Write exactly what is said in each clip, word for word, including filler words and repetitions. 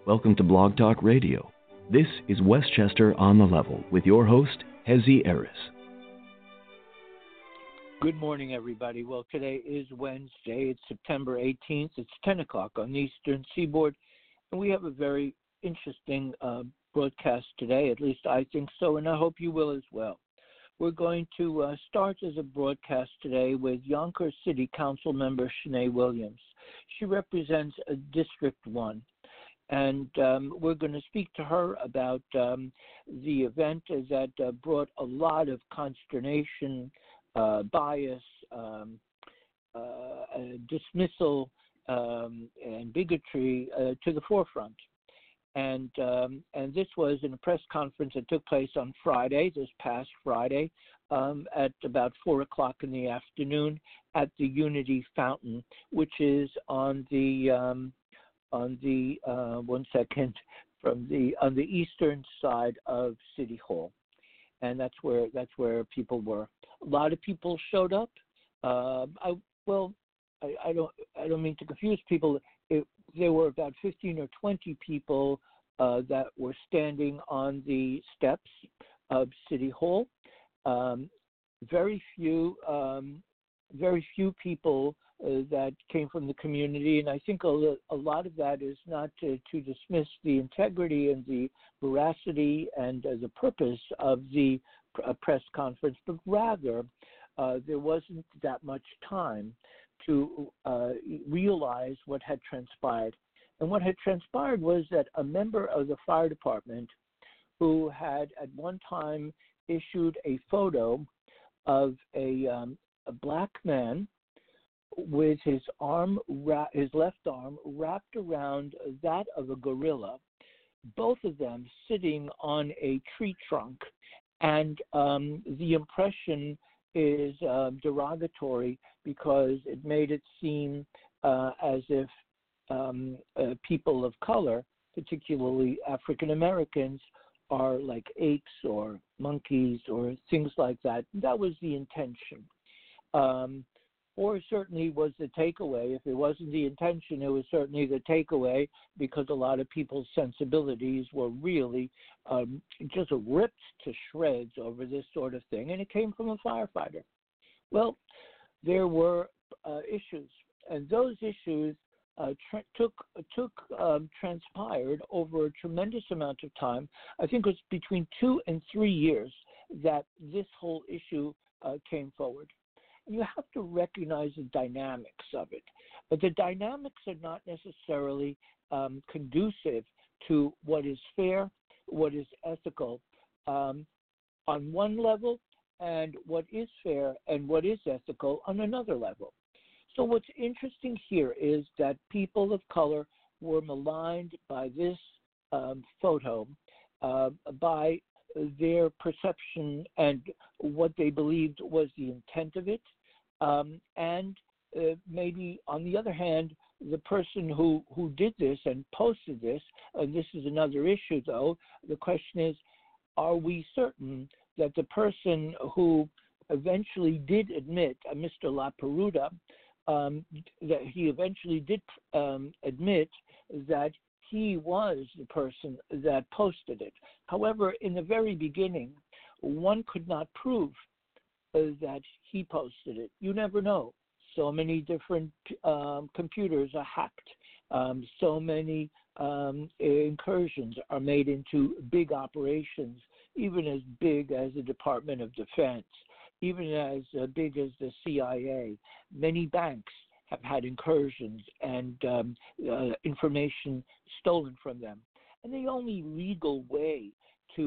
Welcome to Blog Talk Radio. This is Westchester on the Level with your host, Hezi Eris. Good morning, everybody. Well, today is Wednesday. It's September eighteenth. It's ten o'clock on the Eastern Seaboard, and we have a very interesting uh, broadcast today. At least I think so, and I hope you will as well. We're going to uh, start as a broadcast today with Yonkers City Council member Shanae Williams. She represents uh, District one. And um, we're going to speak to her about um, the event that uh, brought a lot of consternation, uh, bias, um, uh, dismissal, um, and bigotry uh, to the forefront. And um, and this was in a press conference that took place on Friday, this past Friday, um, at about four o'clock in the afternoon at the Unity Fountain, which is on the um, on the uh, one second from the on the eastern side of City Hall, and that's where that's where people were. A lot of people showed up. Uh, I, well, I, I don't I don't mean to confuse people. It, there were about fifteen or twenty people uh, that were standing on the steps of City Hall. Um, very few um, very few people Uh, that came from the community, and I think a, a lot of that is not to, to dismiss the integrity and the veracity and uh, the purpose of the uh, press conference, but rather uh, there wasn't that much time to uh, realize what had transpired. And what had transpired was that a member of the fire department who had at one time issued a photo of a, um, a black man with his arm, his left arm wrapped around that of a gorilla, both of them sitting on a tree trunk. And um, the impression is uh, derogatory because it made it seem uh, as if um, uh, people of color, particularly African Americans, are like apes or monkeys or things like that. That was the intention. Um, Or certainly was the takeaway. If it wasn't the intention, it was certainly the takeaway because a lot of people's sensibilities were really um, just ripped to shreds over this sort of thing, and it came from a firefighter. Well, there were uh, issues, and those issues uh, tra- took took um, transpired over a tremendous amount of time. I think it was between two and three years that this whole issue uh, came forward. You have to recognize the dynamics of it, but the dynamics are not necessarily um, conducive to what is fair, what is ethical um, on one level, and what is fair and what is ethical on another level. So what's interesting here is that people of color were maligned by this um, photo, uh, by their perception and what they believed was the intent of it. Um, and uh, maybe, on the other hand, the person who, who did this and posted this, and this is another issue, though, the question is, are we certain that the person who eventually did admit, uh, Mister LaPeruta, um, that he eventually did um, admit that he was the person that posted it. However, in the very beginning, one could not prove that he posted it. You never know. So many different um, computers are hacked. Um, so many um, incursions are made into big operations, even as big as the Department of Defense, even as uh, big as the C I A. Many banks have had incursions and um, uh, information stolen from them. And the only legal way to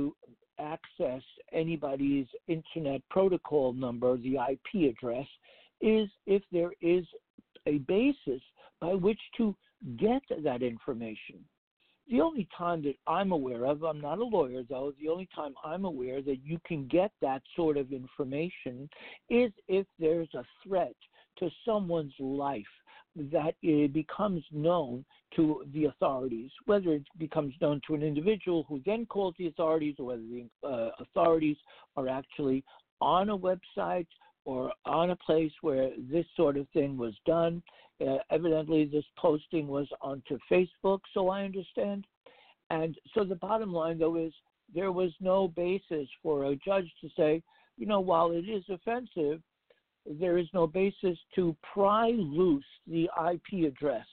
access anybody's internet protocol number, the I P address, is if there is a basis by which to get that information. The only time that I'm aware of, I'm not a lawyer though, the only time I'm aware that you can get that sort of information is if there's a threat to someone's life that it becomes known to the authorities, whether it becomes known to an individual who then calls the authorities, or whether the uh, authorities are actually on a website or on a place where this sort of thing was done. Uh, evidently, this posting was onto Facebook, so I understand. And so the bottom line, though, is there was no basis for a judge to say, you know, while it is offensive, there is no basis to pry loose the I P address.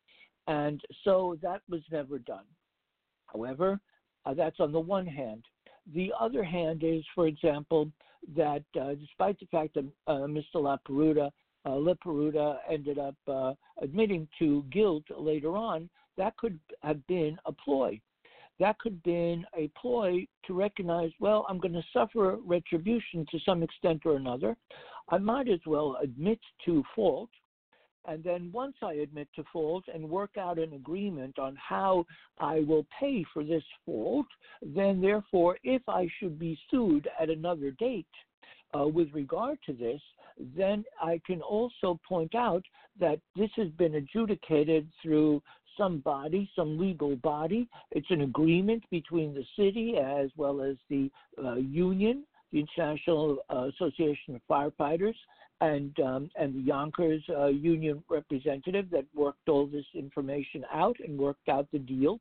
And so that was never done. However, uh, that's on the one hand. The other hand is, for example, that uh, despite the fact that uh, Mister LaPerouse, uh, LaPerouse ended up uh, admitting to guilt later on, that could have been a ploy. That could have been a ploy to recognize, well, I'm going to suffer retribution to some extent or another. I might as well admit to fault. And then once I admit to fault and work out an agreement on how I will pay for this fault, then therefore, if I should be sued at another date uh, with regard to this, then I can also point out that this has been adjudicated through some body, some legal body. It's an agreement between the city as well as the uh, union, the International uh, Association of Firefighters, and um, and the Yonkers uh, union representative that worked all this information out and worked out the deal.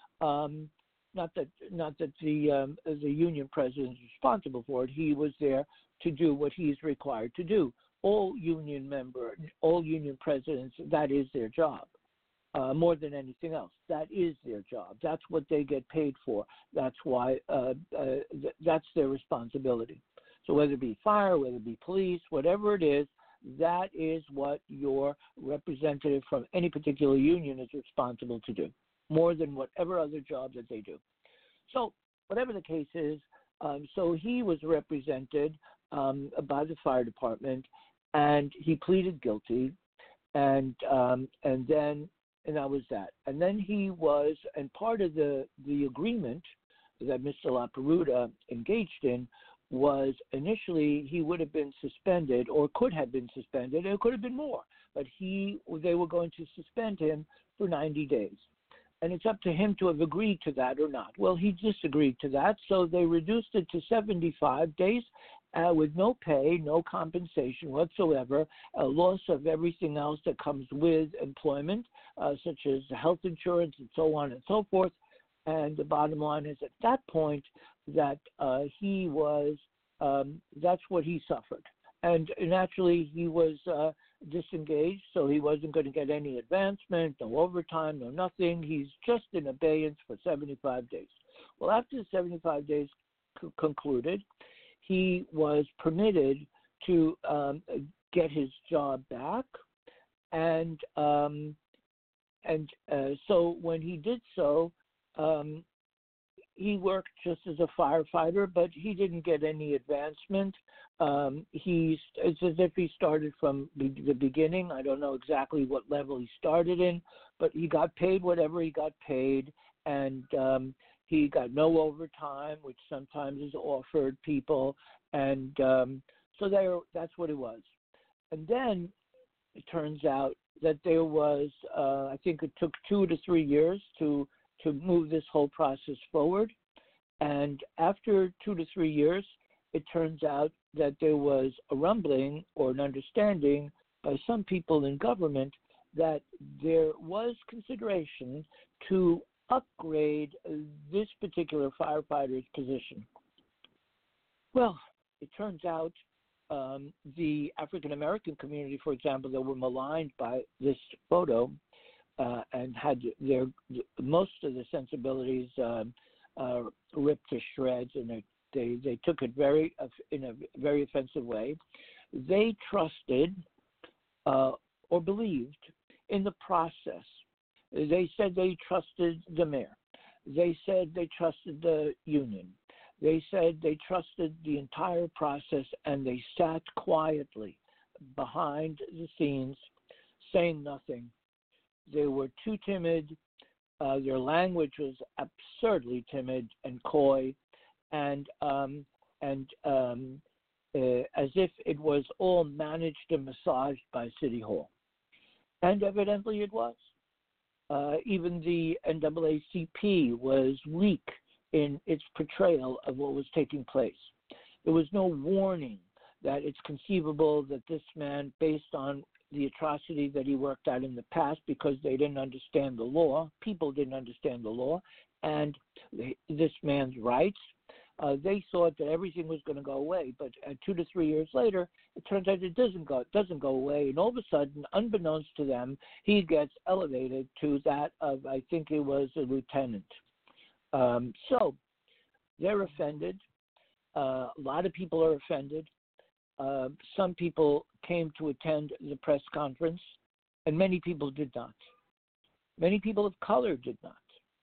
Um, not that not that the um, the union president is responsible for it. He was there to do what he is required to do. All union member, all union presidents, that is their job. Uh, more than anything else, that is their job. That's what they get paid for. That's why uh, uh, th- that's their responsibility. So whether it be fire, whether it be police, whatever it is, that is what your representative from any particular union is responsible to do, more than whatever other job that they do. So whatever the case is, um, so he was represented um, by the fire department, and he pleaded guilty, and um, and then and that was that. And then he was, and part of the the agreement that Mister LaPerouse engaged in was initially he would have been suspended or could have been suspended. It could have been more, but he they were going to suspend him for ninety days. And it's up to him to have agreed to that or not. Well, he disagreed to that, so they reduced it to seventy-five days uh, with no pay, no compensation whatsoever, a loss of everything else that comes with employment, uh, such as health insurance and so on and so forth. And the bottom line is at that point that uh, he was, um, that's what he suffered. And naturally he was uh, disengaged, so he wasn't going to get any advancement, no overtime, no nothing. He's just in abeyance for seventy-five days. Well, after the seventy-five days c- concluded, he was permitted to um, get his job back. And, um, and uh, so when he did so, Um, he worked just as a firefighter, but he didn't get any advancement. Um, he's, it's as if he started from be- the beginning. I don't know exactly what level he started in, but he got paid whatever he got paid, and um, he got no overtime, which sometimes is offered people, and um, so there, that's what it was. And then it turns out that there was, uh, I think it took two to three years to to move this whole process forward. And after two to three years, it turns out that there was a rumbling or an understanding by some people in government that there was consideration to upgrade this particular firefighter's position. Well, it turns out um, the African-American community, for example, that were maligned by this photo, Uh, and had their most of the sensibilities um, uh, ripped to shreds, and they, they they took it very in a very offensive way. They trusted uh, or believed in the process. They said they trusted the mayor. They said they trusted the union. They said they trusted the entire process, and they sat quietly behind the scenes, saying nothing. They were too timid. Uh, their language was absurdly timid and coy, and um, and um, uh, as if it was all managed and massaged by City Hall. And evidently it was. Uh, even the N double A C P was weak in its portrayal of what was taking place. There was no warning that it's conceivable that this man, based on the atrocity that he worked out in the past because they didn't understand the law. People didn't understand the law, and they, this man's rights. Uh, they thought that everything was going to go away, but uh, two to three years later, it turns out it doesn't go. It doesn't go away, and all of a sudden, unbeknownst to them, he gets elevated to that of, I think it was a lieutenant. Um, so they're offended. Uh, a lot of people are offended. Uh, some people came to attend the press conference, and many people did not. Many people of color did not.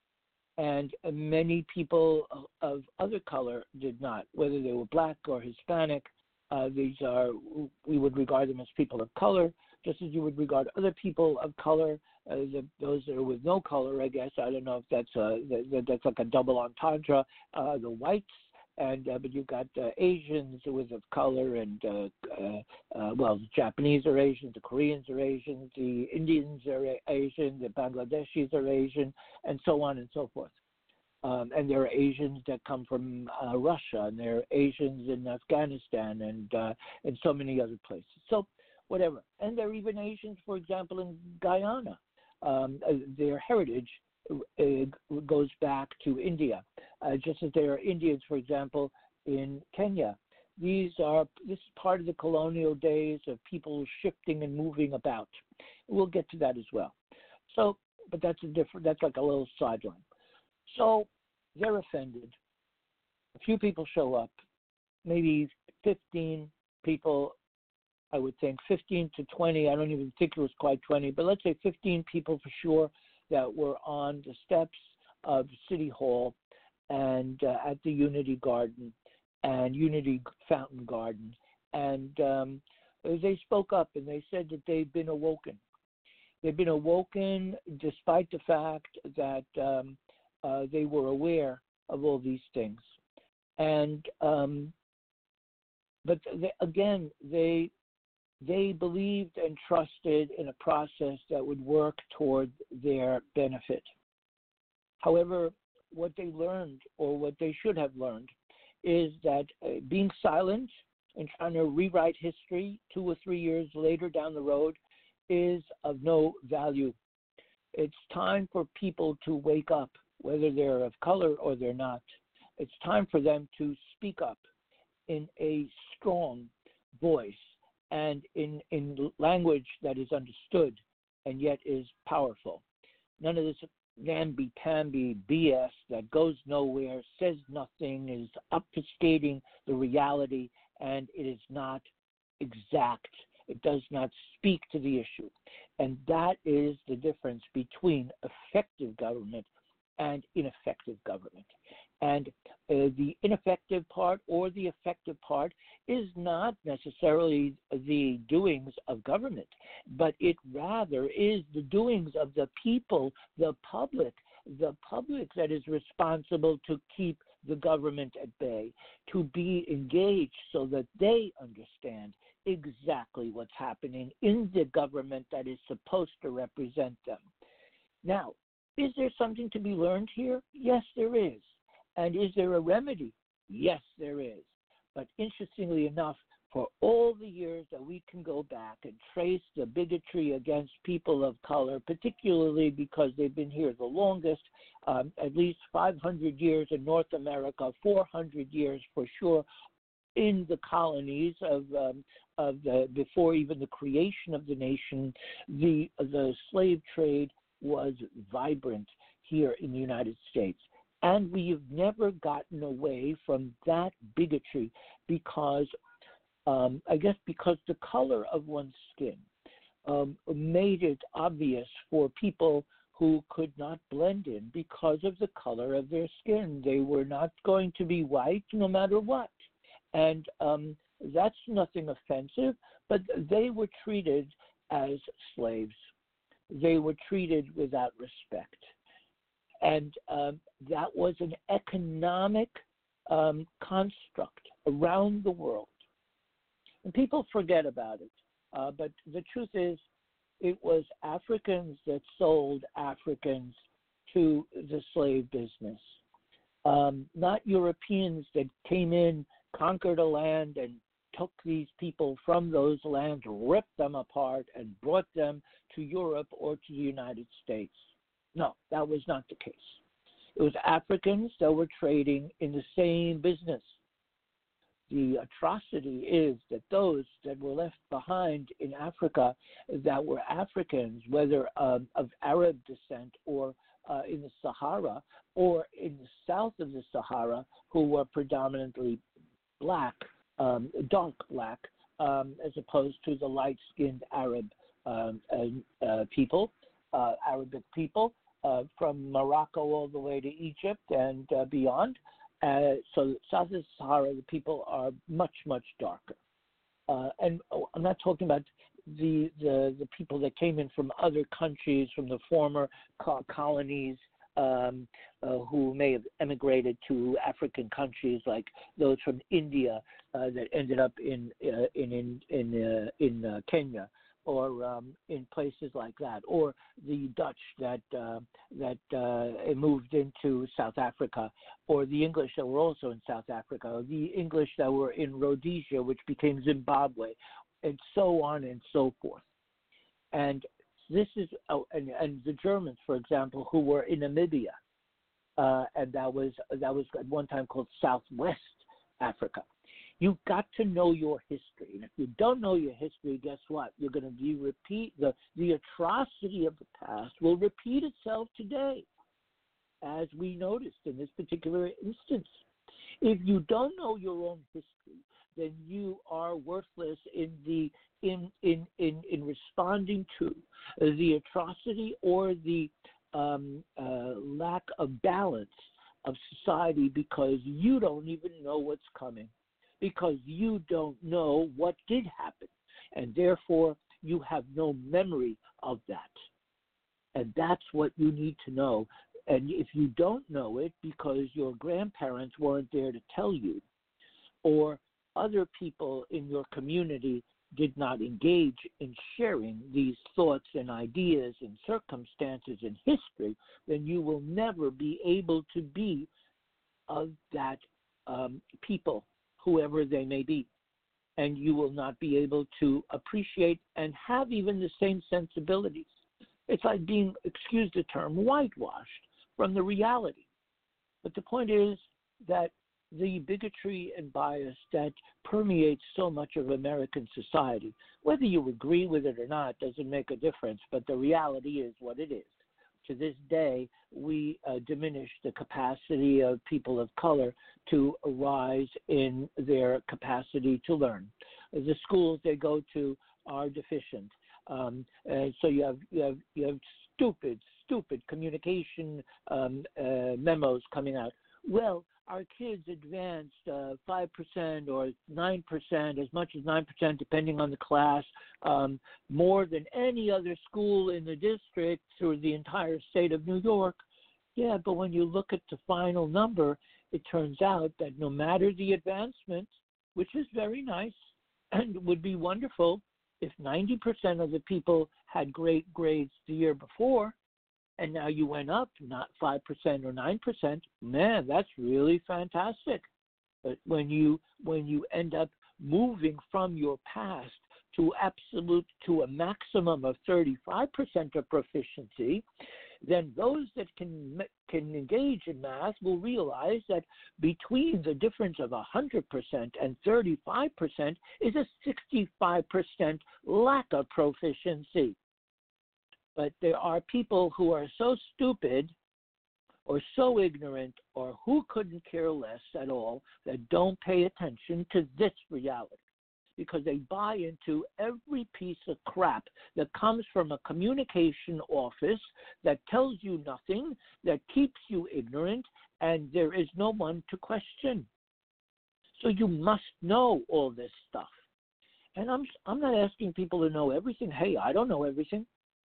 And many people of other color did not, whether they were black or Hispanic. Uh, these are, we would regard them as people of color, just as you would regard other people of color, uh, the, those that are with no color, I guess. I don't know if that's a, that, that's like a double entendre, uh, the whites. And uh, but you've got uh, Asians with of color, and uh, uh, uh, well, the Japanese are Asian, the Koreans are Asian, the Indians are Asian, the Bangladeshis are Asian, and so on and so forth. Um, and there are Asians that come from uh, Russia, and there are Asians in Afghanistan, and uh, and so many other places. So whatever. And there are even Asians, for example, in Guyana. Um, uh, their heritage uh, goes back to India. Uh, just as there are Indians, for example, in Kenya. These are this is part of the colonial days of people shifting and moving about. We'll get to that as well. So, but that's a different. That's like a little sideline. So they're offended. A few people show up, maybe fifteen people. I would think fifteen to twenty. I don't even think it was quite twenty, but let's say fifteen people for sure that were on the steps of City Hall and uh, at the Unity Garden and Unity Fountain Garden. And um, they spoke up and they said that they've been awoken. They've been awoken despite the fact that um, uh, they were aware of all these things. And, um, but they, again, they, they believed and trusted in a process that would work toward their benefit. However, what they learned, or what they should have learned, is that uh, being silent and trying to rewrite history two or three years later down the road is of no value. It's time for people to wake up, whether they're of color or they're not. It's time for them to speak up in a strong voice and in, in language that is understood and yet is powerful. None of this namby-pamby B S that goes nowhere, says nothing, is obfuscating the reality, and it is not exact. It does not speak to the issue. And that is the difference between effective government and ineffective government. And uh, the ineffective part or the effective part is not necessarily the doings of government, but it rather is the doings of the people, the public, the public that is responsible to keep the government at bay, to be engaged so that they understand exactly what's happening in the government that is supposed to represent them. Now, is there something to be learned here? Yes, there is. And is there a remedy? Yes, there is. But interestingly enough, for all the years that we can go back and trace the bigotry against people of color, particularly because they've been here the longest, um, at least five hundred years in North America, four hundred years for sure in the colonies of um, of the before even the creation of the nation, the the slave trade was vibrant here in the United States. And we have never gotten away from that bigotry because, um, I guess because the color of one's skin um, made it obvious for people who could not blend in because of the color of their skin. They were not going to be white no matter what. And um, that's nothing offensive, but they were treated as slaves. They were treated without respect. And um, that was an economic um, construct around the world. And people forget about it. Uh, but the truth is, it was Africans that sold Africans to the slave business, um, not Europeans that came in, conquered a land, and took these people from those lands, ripped them apart, and brought them to Europe or to the United States. No, that was not the case. It was Africans that were trading in the same business. The atrocity is that those that were left behind in Africa that were Africans, whether um, of Arab descent or uh, in the Sahara or in the south of the Sahara, who were predominantly black, um, dark black, um, as opposed to the light-skinned Arab um, uh, uh, people, uh, Arabic people, uh, from Morocco all the way to Egypt and uh, beyond. Uh, so south of the Sahara, the people are much, much darker. Uh, and oh, I'm not talking about the, the the people that came in from other countries, from the former co- colonies, um, uh, who may have emigrated to African countries, like those from India uh, that ended up in uh, in in in, uh, in uh, Kenya, or um, in places like that, or the Dutch that uh, that uh, moved into South Africa, or the English that were also in South Africa, or the English that were in Rhodesia, which became Zimbabwe, and so on and so forth. And this is, oh, and, and the Germans, for example, who were in Namibia, uh, and that was that was at one time called Southwest Africa. You've got to know your history. And if you don't know your history, guess what? You're going to be repeat the, the atrocity of the past will repeat itself today, as we noticed in this particular instance. If you don't know your own history, then you are worthless in the in in in, in responding to the atrocity or the um, uh, lack of balance of society, because you don't even know what's coming, because you don't know what did happen, and therefore you have no memory of that. And that's what you need to know. And if you don't know it because your grandparents weren't there to tell you, or other people in your community did not engage in sharing these thoughts and ideas and circumstances and history, then you will never be able to be of that um, people, whoever they may be, and you will not be able to appreciate and have even the same sensibilities. It's like being, excuse the term, whitewashed from the reality. But the point is that the bigotry and bias that permeates so much of American society, whether you agree with it or not, doesn't make a difference, but the reality is what it is. To this day, we uh, diminish the capacity of people of color to rise in their capacity to learn. The schools they go to are deficient. Um, and so you have, you have, you have stupid, stupid communication um, uh, memos coming out. Well, our kids advanced uh, five percent or nine percent, as much as nine percent, depending on the class, um, more than any other school in the district through the entire state of New York. Yeah, but when you look at the final number, it turns out that no matter the advancement, which is very nice and would be wonderful if ninety percent of the people had great grades the year before, and now you went up, not five percent or nine percent, man, that's really fantastic. But when you when you end up moving from your past to absolute, to a maximum of thirty-five percent of proficiency, then those that can can engage in math will realize that between the difference of one hundred percent and thirty-five percent is a sixty-five percent lack of proficiency. But there are people who are so stupid or so ignorant or who couldn't care less at all that don't pay attention to this reality, because they buy into every piece of crap that comes from a communication office that tells you nothing, that keeps you ignorant, and there is no one to question. So you must know all this stuff. And I'm I'm not asking people to know everything. Hey, I don't know everything.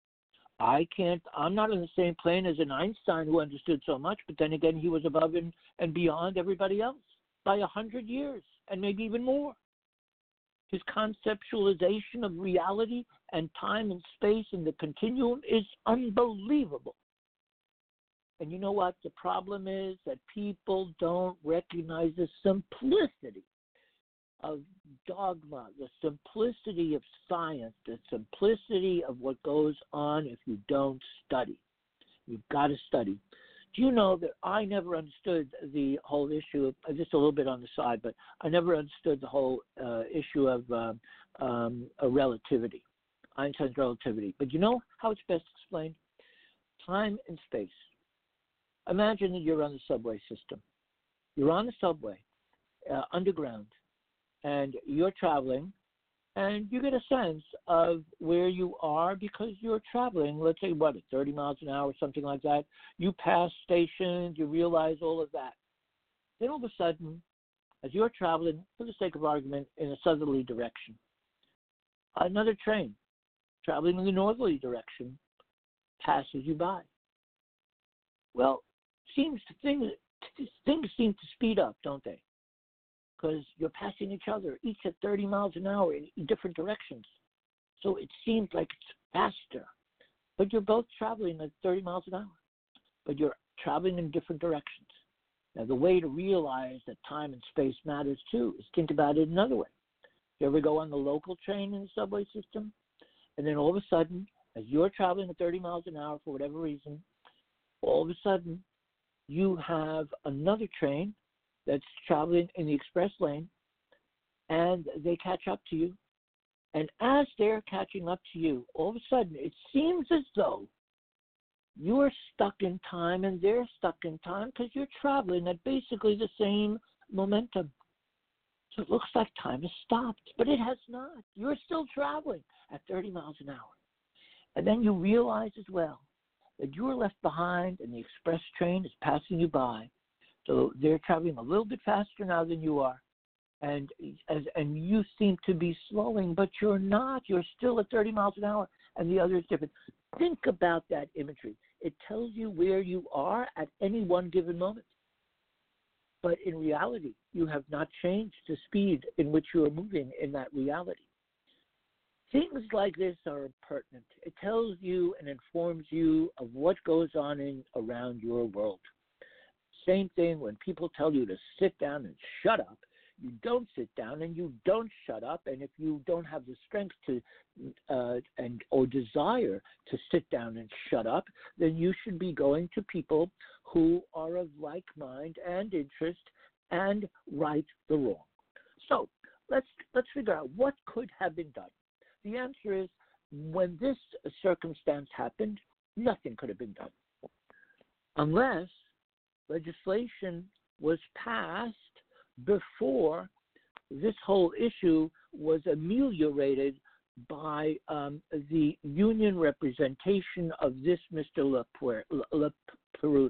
I can't, I'm not on the same plane as an Einstein who understood so much, but then again, he was above and, and beyond everybody else by a hundred years and maybe even more. His conceptualization of reality and time and space and the continuum is unbelievable. And you know what? The problem is that people don't recognize the simplicity of dogma, the simplicity of science, the simplicity of what goes on if you don't study. You've got to study. Do you know that I never understood the whole issue, of, just a little bit on the side, but I never understood the whole uh, issue of uh, um, a relativity, Einstein's relativity. But you know how it's best explained? Time and space. Imagine that you're on the subway system. You're on the subway, uh, underground, and you're traveling, and you get a sense of where you are because you're traveling, let's say, what, at thirty miles an hour, something like that. You pass stations, you realize all of that. Then all of a sudden, as you're traveling, for the sake of argument, in a southerly direction, another train traveling in the northerly direction passes you by. Well, seems to things, things seem to speed up, don't they? Because you're passing each other, each at thirty miles an hour in different directions. So it seems like it's faster. But you're both traveling at thirty miles an hour. But you're traveling in different directions. Now, the way to realize that time and space matters, too, is think about it another way. You ever go on the local train in the subway system? And then all of a sudden, as you're traveling at thirty miles an hour for whatever reason, all of a sudden, you have another train that's traveling in the express lane, and they catch up to you. And as they're catching up to you, all of a sudden, it seems as though you're stuck in time and they're stuck in time because you're traveling at basically the same momentum. So it looks like time has stopped, but it has not. You're still traveling at thirty miles an hour. And then you realize as well that you're left behind and the express train is passing you by. So they're traveling a little bit faster now than you are. And as and you seem to be slowing, but you're not. You're still at thirty miles an hour, and the other is different. Think about that imagery. It tells you where you are at any one given moment. But in reality, you have not changed the speed in which you are moving in that reality. Things like this are pertinent. It tells you and informs you of what goes on in around your world. Same thing when people tell you to sit down and shut up. You don't sit down and you don't shut up. And if you don't have the strength to uh, and or desire to sit down and shut up, then you should be going to people who are of like mind and interest and right the wrong. So let's let's figure out what could have been done. The answer is, when this circumstance happened, nothing could have been done unless legislation was passed before this whole issue was ameliorated by um, the union representation of this Mister LaPerouse.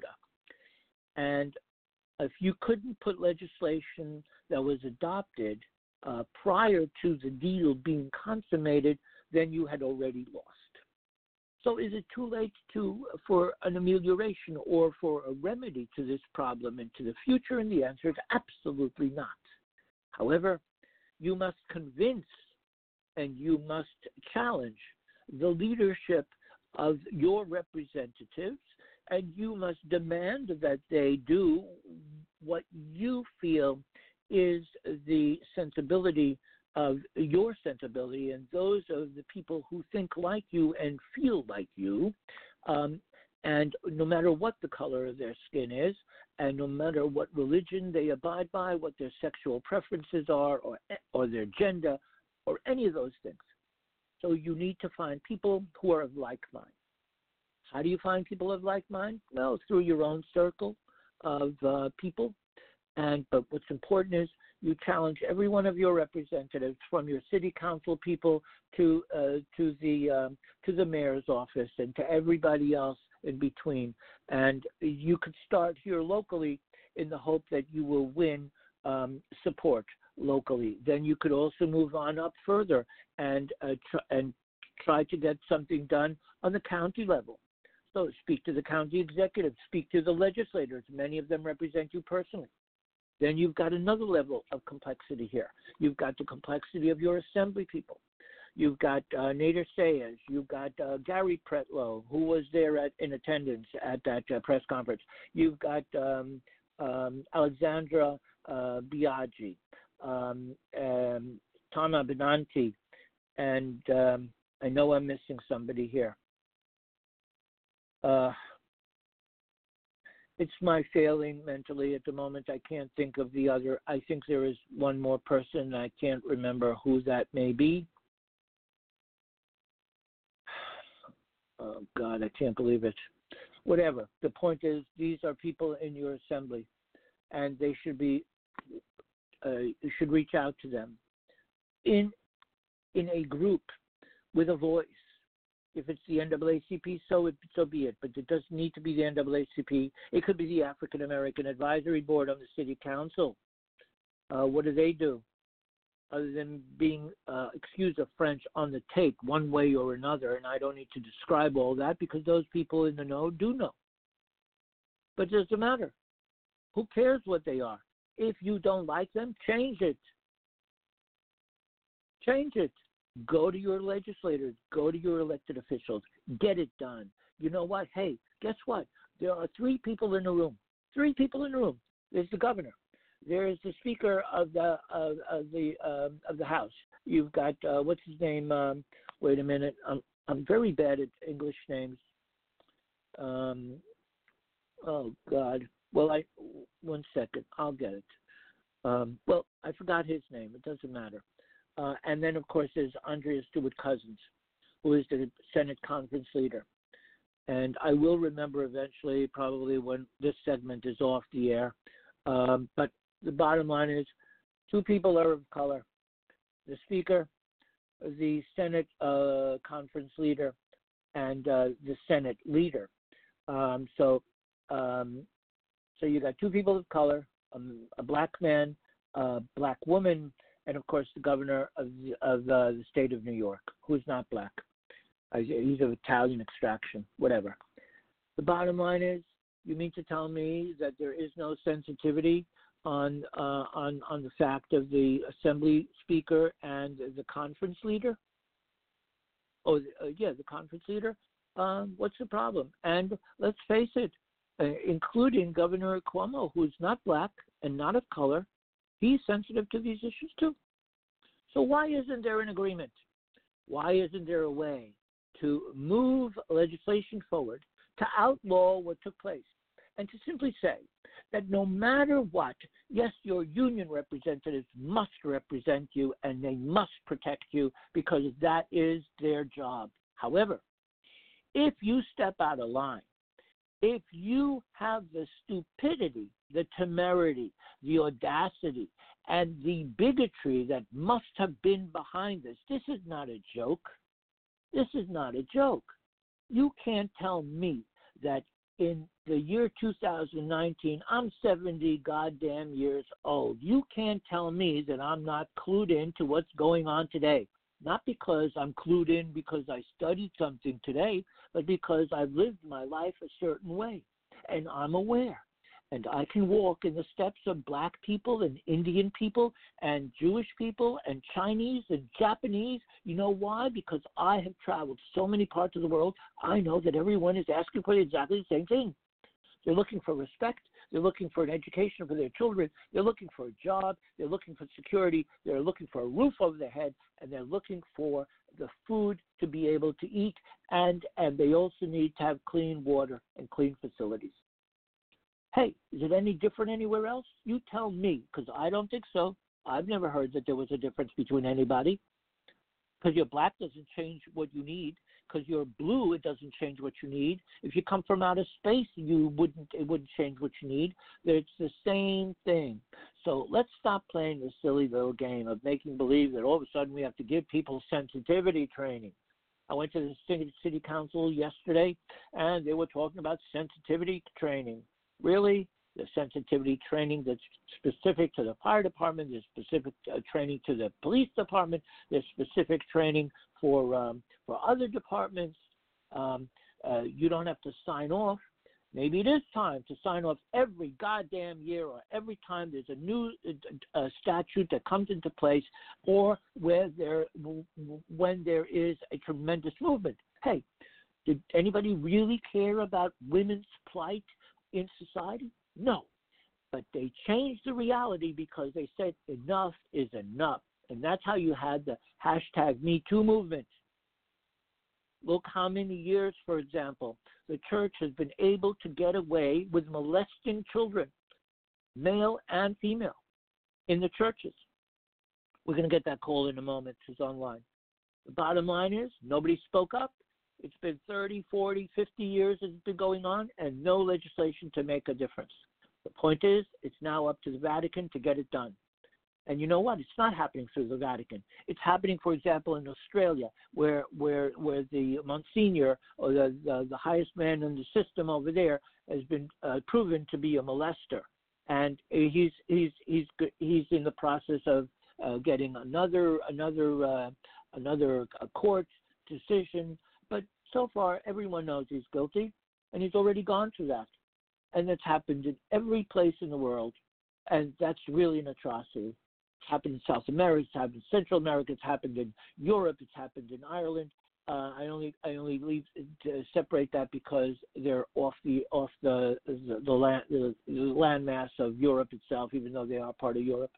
And if you couldn't put legislation that was adopted uh, prior to the deal being consummated, then you had already lost. So is it too late to for an amelioration or for a remedy to this problem into the future? And the answer is absolutely not. However, you must convince and you must challenge the leadership of your representatives, and you must demand that they do what you feel is the sensibility of your sensibility and those of the people who think like you and feel like you, um, and no matter what the color of their skin is, and no matter what religion they abide by, what their sexual preferences are, or or their gender, or any of those things. So you need to find people who are of like mind. How do you find people of like mind? Well, through your own circle of uh, people. And but what's important is you challenge every one of your representatives, from your city council people to uh, to the um, to the mayor's office and to everybody else in between. And you could start here locally in the hope that you will win um, support locally. Then you could also move on up further and uh, tr- and try to get something done on the county level. So speak to the county executive, speak to the legislators. Many of them represent you personally. Then you've got another level of complexity here. You've got the complexity of your assembly people. You've got uh, Nader Sayers. You've got uh, Gary Pretlow, who was there at, in attendance at that uh, press conference. You've got um, um, Alexandra uh, Biaggi. um, um, Tom Abenanti, and um, I know I'm missing somebody here. Uh, it's my failing mentally at the moment. I can't think of the other. I think there is one more person. I can't remember who that may be. Oh, God, I can't believe it. Whatever. The point is, these are people in your assembly, and they should be, uh, you should reach out to them in in a group with a voice. If it's the N double A C P, so it, so be it. But it doesn't need to be the N double A C P. It could be the African American Advisory Board on the City Council. Uh, what do they do? Other than being, uh, excuse the French, on the take one way or another, and I don't need to describe all that because those people in the know do know. But it doesn't matter. Who cares what they are? If you don't like them, change it. Change it. Go to your legislators. Go to your elected officials. Get it done. You know what? Hey, guess what? There are three people in the room. Three people in the room. There's the governor. There is the Speaker of the of, of the um, of the House. You've got uh, what's his name? Um, wait a minute. I'm I'm very bad at English names. Um, oh God. Well, I one second. I'll get it. Um, well, I forgot his name. It doesn't matter. Uh, and then of course there's Andrea Stewart-Cousins, who is the Senate conference leader. And I will remember eventually, probably when this segment is off the air. Um, but the bottom line is, two people are of color: the Speaker, the Senate uh, conference leader, and uh, the Senate leader. Um, so, um, so you got two people of color: um, a black man, a black woman, and of course the governor of the, of uh, the state of New York, who's not black. Uh, he's of Italian extraction, whatever. The bottom line is, you mean to tell me that there is no sensitivity on uh, on on the fact of the Assembly Speaker and the conference leader? Oh, uh, yeah, the conference leader. Um, what's the problem? And let's face it, uh, including Governor Cuomo, who's not black and not of color, he's sensitive to these issues too. So why isn't there an agreement? Why isn't there a way to move legislation forward to outlaw what took place, and to simply say that no matter what, yes, your union representatives must represent you and they must protect you because that is their job. However, if you step out of line, if you have the stupidity, the temerity, the audacity, and the bigotry that must have been behind this, this is not a joke. This is not a joke. You can't tell me that in the year two thousand nineteen, I'm seventy goddamn years old. You can't tell me that I'm not clued in to what's going on today. Not because I'm clued in because I studied something today, but because I've lived my life a certain way. And I'm aware. And I can walk in the steps of black people and Indian people and Jewish people and Chinese and Japanese. You know why? Because I have traveled so many parts of the world. I know that everyone is asking for exactly the same thing. They're looking for respect. They're looking for an education for their children. They're looking for a job. They're looking for security. They're looking for a roof over their head. And they're looking for the food to be able to eat. And, and they also need to have clean water and clean facilities. Hey, is it any different anywhere else? You tell me, because I don't think so. I've never heard that there was a difference between anybody. Because you're black doesn't change what you need. Because you're blue, it doesn't change what you need. If you come from outer space, you wouldn't. It wouldn't change what you need. It's the same thing. So let's stop playing this silly little game of making believe that all of a sudden we have to give people sensitivity training. I went to the city, city council yesterday, and they were talking about sensitivity training. Really? The sensitivity training that's specific to the fire department, there's specific uh, training to the police department, there's specific training for um, for other departments. Um, uh, you don't have to sign off. Maybe it is time to sign off every goddamn year or every time there's a new uh, statute that comes into place or where there when there is a tremendous movement. Hey, did anybody really care about women's plight in society? No. But they changed the reality because they said enough is enough. And that's how you had the hashtag Me Too movement. Look how many years, for example, the church has been able to get away with molesting children, male and female, in the churches. We're going to get that call in a moment. It's online. The bottom line is nobody spoke up. It's been thirty, forty, fifty years it's been going on, and no legislation to make a difference. The point is, it's now up to the Vatican to get it done. And you know what? It's not happening through the Vatican. It's happening, for example, in Australia, where where where the Monsignor, or the, the, the highest man in the system over there, has been uh, proven to be a molester. And he's he's he's he's in the process of uh, getting another another uh, another uh, court decision. But so far, everyone knows he's guilty, and he's already gone through that. And it's happened in every place in the world, and that's really an atrocity. It's happened in South America, it's happened in Central America, it's happened in Europe, it's happened in Ireland. Uh, I only I only leave to separate that because they're off the off the the, the land the, the landmass of Europe itself, even though they are part of Europe.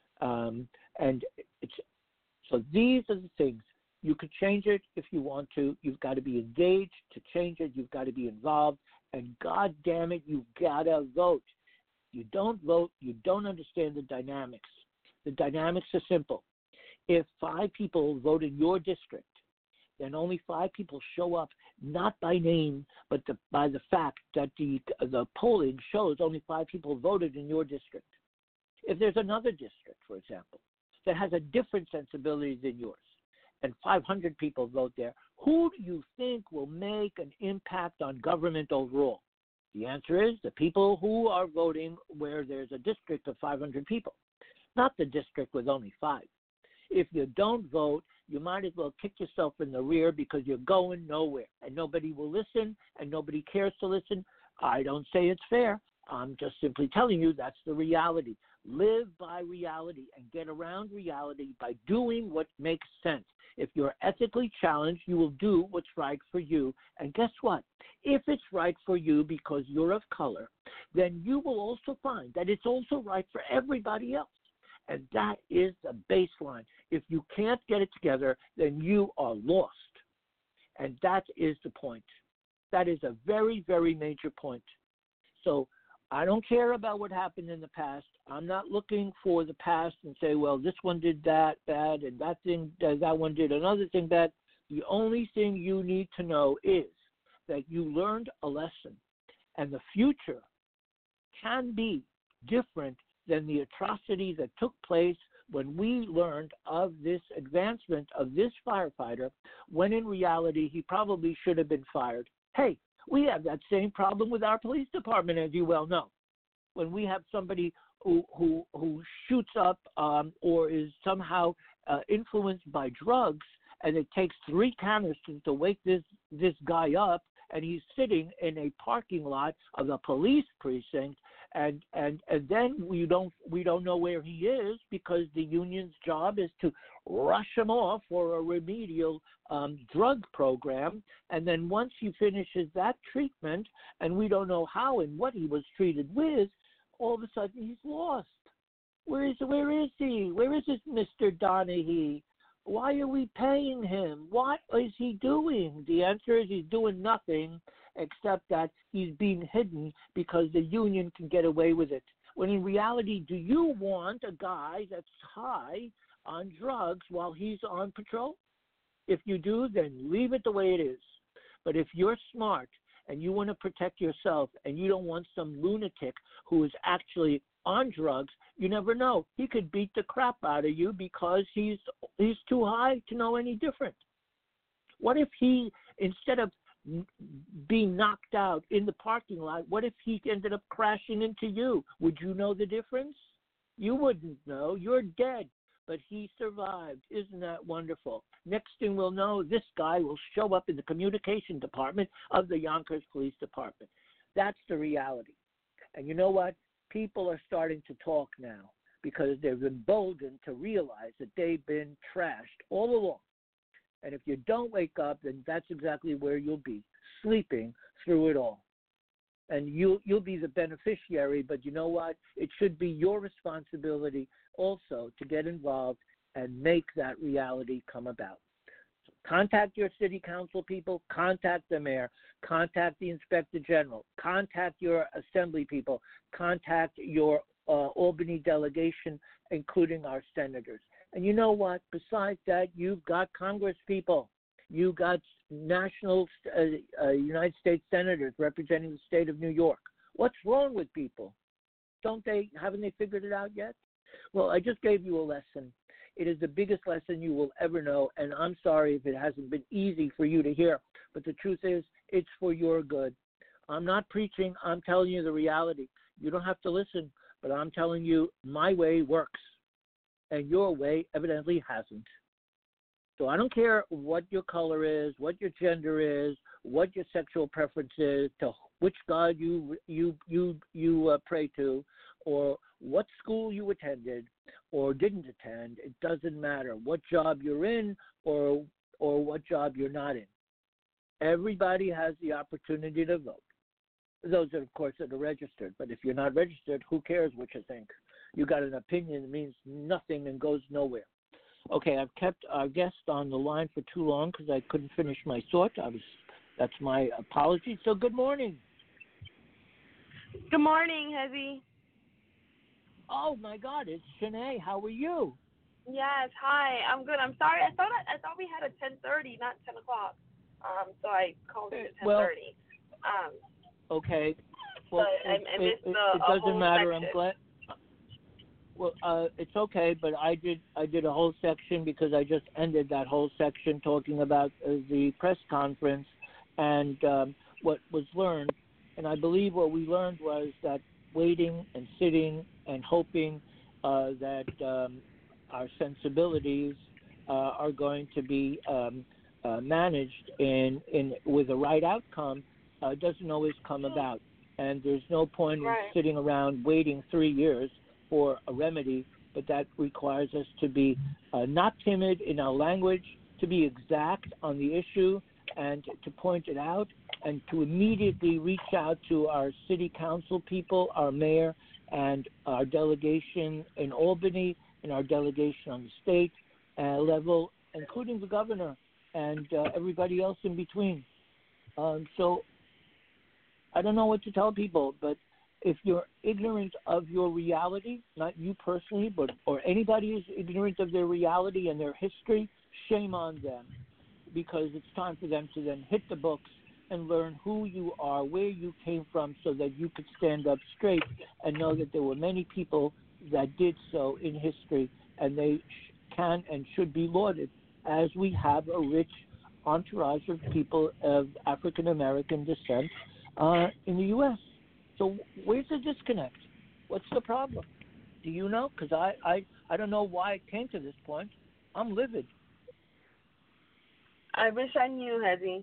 Um, and it's so these are the things. You could change it if you want to. You've got to be engaged to change it. You've got to be involved. And God damn it, you've got to vote. You don't vote, you don't understand the dynamics. The dynamics are simple. If five people vote in your district, then only five people show up, not by name, but the, by the fact that the the polling shows only five people voted in your district. If there's another district, for example, that has a different sensibility than yours, and five hundred people vote there, who do you think will make an impact on government overall? The answer is the people who are voting where there's a district of five hundred people, not the district with only five. If you don't vote, you might as well kick yourself in the rear because you're going nowhere, and nobody will listen, and nobody cares to listen. I don't say it's fair. I'm just simply telling you that's the reality. Live by reality and get around reality by doing what makes sense. If you're ethically challenged, you will do what's right for you. And guess what? If it's right for you because you're of color, then you will also find that it's also right for everybody else. And that is the baseline. If you can't get it together, then you are lost. And that is the point. That is a very, very major point. So I don't care about what happened in the past. I'm not looking for the past and say, well, this one did that bad and that thing, that one did another thing bad. The only thing you need to know is that you learned a lesson, and the future can be different than the atrocity that took place when we learned of this advancement of this firefighter, when in reality he probably should have been fired. Hey, we have that same problem with our police department, as you well know. When we have somebody who who, who shoots up um, or is somehow uh, influenced by drugs, and it takes three canisters to wake this, this guy up, and he's sitting in a parking lot of a police precinct, and, and, and then we don't we don't know where he is because the union's job is to rush him off for a remedial um, drug program, and then once he finishes that treatment, and we don't know how and what he was treated with, all of a sudden he's lost. Where is where is he? Where is this Mister Donaghy? Why are we paying him? What is he doing? The answer is he's doing nothing except that he's being hidden because the union can get away with it. When in reality, do you want a guy that's high on drugs while he's on patrol? If you do, then leave it the way it is. But if you're smart and you want to protect yourself and you don't want some lunatic who is actually on drugs, you never know. He could beat the crap out of you because he's he's too high to know any different. What if he, instead of being knocked out in the parking lot, what if he ended up crashing into you? Would you know the difference? You wouldn't know. You're dead. But he survived. Isn't that wonderful? Next thing we'll know, this guy will show up in the communication department of the Yonkers Police Department. That's the reality. And you know what? People are starting to talk now because they've been emboldened to realize that they've been trashed all along. And if you don't wake up, then that's exactly where you'll be, sleeping through it all. and you you'll be the beneficiary. But you know what? It should be your responsibility also to get involved and make that reality come about. So contact your city council people, contact the mayor, contact the inspector general, contact your assembly people, contact your uh, Albany delegation, including our senators. And you know what? Besides that, you've got Congress people. You got national uh, uh, United States senators representing the state of New York. What's wrong with people? Don't they? Haven't they figured it out yet? Well, I just gave you a lesson. It is the biggest lesson you will ever know, and I'm sorry if it hasn't been easy for you to hear. But the truth is, it's for your good. I'm not preaching. I'm telling you the reality. You don't have to listen, but I'm telling you my way works, and your way evidently hasn't. So I don't care what your color is, what your gender is, what your sexual preference is, to which God you you you you uh, pray to, or what school you attended or didn't attend. It doesn't matter what job you're in or or what job you're not in. Everybody has the opportunity to vote. Those, are, of course, that are registered. But if you're not registered, who cares what you think? You got an opinion that means nothing and goes nowhere. Okay, I've kept our guest on the line for too long because I couldn't finish my thought. I was, that's my apology. So good morning. Good morning, Hezzy. Oh my God, it's Shanae. How are you? Yes, hi. I'm good. I'm sorry. I thought I, I thought we had a ten thirty, not ten o'clock. Um, so I called it at ten thirty. Well, um, okay. Well, but it, I, I missed it, the it doesn't whole matter. section. I'm glad. Well, uh, it's okay, but I did I did a whole section because I just ended that whole section talking about uh, the press conference and um, what was learned. And I believe what we learned was that waiting and sitting and hoping uh, that um, our sensibilities uh, are going to be um, uh, managed in, in with the right outcome uh, doesn't always come about. And there's no point Right. in sitting around waiting three years for a remedy, but that requires us to be uh, not timid in our language, to be exact on the issue, and to point it out, and to immediately reach out to our city council people, our mayor, and our delegation in Albany, and our delegation on the state uh, level, including the governor and uh, everybody else in between. Um, so I don't know what to tell people, but if you're ignorant of your reality, not you personally, but or anybody is ignorant of their reality and their history, shame on them, because it's time for them to then hit the books and learn who you are, where you came from, so that you could stand up straight and know that there were many people that did so in history, and they sh- can and should be lauded, as we have a rich entourage of people of African American descent uh, in the U S So where's the disconnect? What's the problem? Do you know? Because I, I, I don't know why it came to this point. I'm livid. I wish I knew, Hezzy.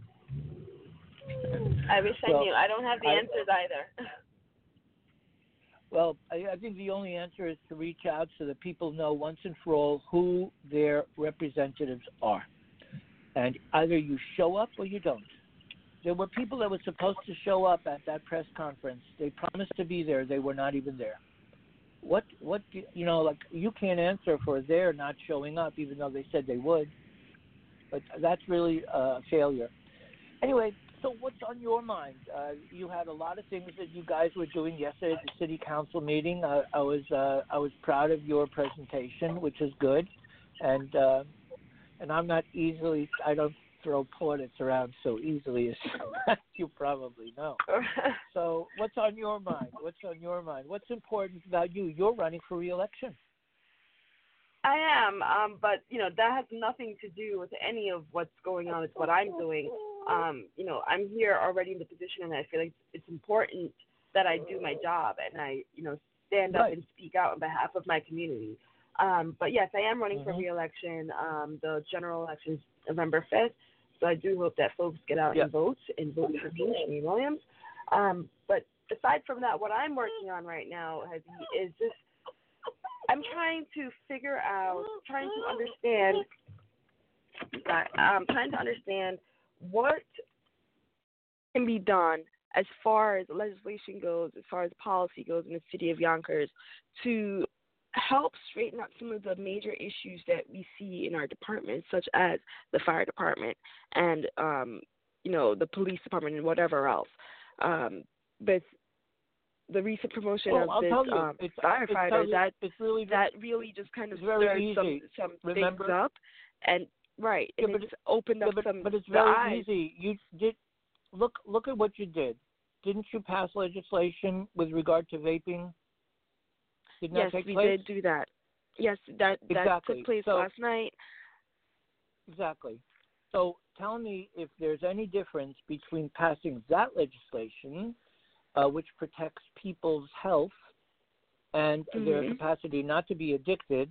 I wish I Well, knew. I don't have the I, answers either. Well, I, I think the only answer is to reach out so that people know once and for all who their representatives are. And either you show up or you don't. There were people that were supposed to show up at that press conference. They promised to be there. They were not even there. What, what, you know, like you can't answer for their not showing up, even though they said they would. But that's really a failure. Anyway, so what's on your mind? Uh, you had a lot of things that you guys were doing yesterday at the city council meeting. Uh, I was, uh, I was proud of your presentation, which is good. And, uh, and I'm not easily, I don't throw plaudits around so easily as you probably know. So what's on your mind? What's on your mind? What's important about you? You're running for re-election. I am, um, but, you know, that has nothing to do with any of what's going on. It's what I'm doing. Um, you know, I'm here already in the position, and I feel like it's important that I do my job and I, you know, stand up Right. and speak out on behalf of my community. Um, but, yes, I am running Mm-hmm. for re-election. Um, the general election is November fifth, so I do hope that folks get out Yeah. and vote and vote for me, Shanae Williams. Um, but aside from that, what I'm working on right now has, is just I'm trying to figure out, trying to understand, I'm trying to understand what can be done as far as legislation goes, as far as policy goes in the city of Yonkers, to help straighten out some of the major issues that we see in our departments, such as the fire department and, um, you know, the police department and whatever else. Um, with the recent promotion well, of I'll this tell you, um, it's, firefighter, it's that it's really, that really just kind of very stirred easy. some, some Remember? things up. And, right, and yeah, it's opened yeah, up but, some but it's the very eyes. easy. You did look look at what you did. Didn't you pass legislation with regard to vaping? Didn't yes, that take we place? did do that. Yes, that, that Exactly. took place so, last night. Exactly. So tell me if there's any difference between passing that legislation, uh, which protects people's health and Mm-hmm. their capacity not to be addicted,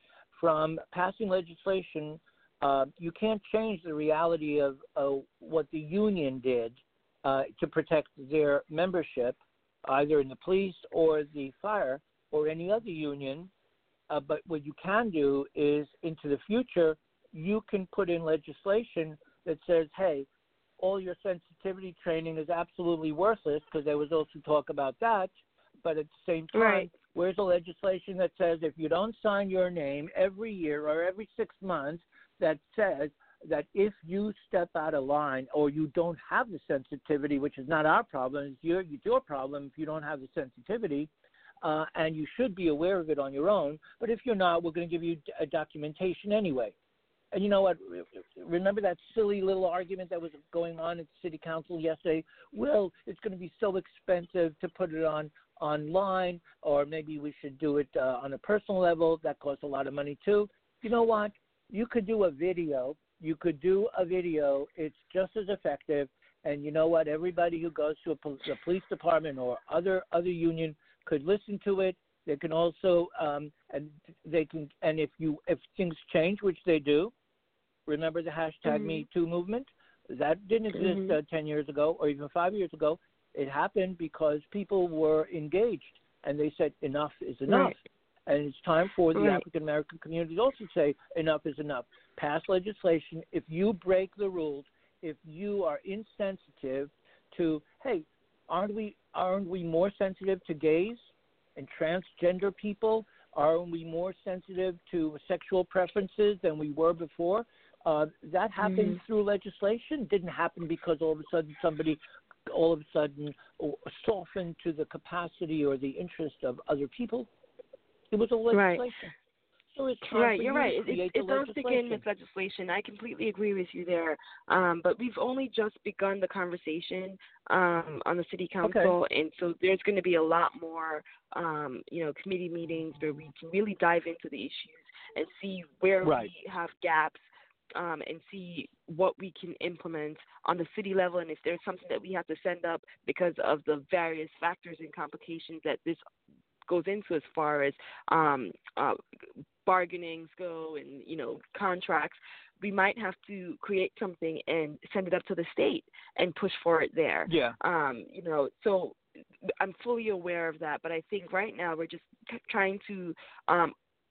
from passing legislation. Uh, you can't change the reality of uh, what the union did uh, to protect their membership, either in the police or the fire or any other union. Uh, but what you can do is, into the future, you can put in legislation that says, hey, all your sensitivity training is absolutely worthless, because there was also talk about that. But at the same time, Right. where's the legislation that says if you don't sign your name every year or every six months, that says that if you step out of line or you don't have the sensitivity, which is not our problem, it's your, it's your problem if you don't have the sensitivity, uh, and you should be aware of it on your own. But if you're not, we're going to give you a documentation anyway. And you know what? Remember that silly little argument that was going on at City Council yesterday? Well, it's going to be so expensive to put it on online, or maybe we should do it uh, on a personal level. That costs a lot of money too. You know what? You could do a video. You could do a video. It's just as effective. And you know what? Everybody who goes to a pol- the police department or other other union could listen to it. They can also, um, and they can, and if you if things change, which they do, remember the hashtag Mm-hmm. Me Too movement? That didn't exist Mm-hmm. uh, ten years ago or even five years ago. It happened because people were engaged and they said enough is enough. Right. And it's time for the Right. African American community to also say enough is enough. Pass legislation. If you break the rules, if you are insensitive to, hey, aren't we aren't we more sensitive to gays and transgender people? Aren't we more sensitive to sexual preferences than we were before? Uh, that happened Mm-hmm. through legislation. Didn't happen because all of a sudden somebody all of a sudden softened to the capacity or the interest of other people. It was a legislation. Right. So it's time Right, for you're you right. to It, create it, it the does begin legislation. with legislation. I completely agree with you there. Um, but we've only just begun the conversation um, on the city council, Okay. and so there's going to be a lot more, um, you know, committee meetings where we can really dive into the issues and see where Right. we have gaps, um, and see what we can implement on the city level, and if there's something that we have to send up because of the various factors and complications that this goes into, as far as um, uh, bargainings go and, you know, contracts, we might have to create something and send it up to the state and push for it there. Yeah. Um, you know, so I'm fully aware of that, but I think right now we're just t- trying to um,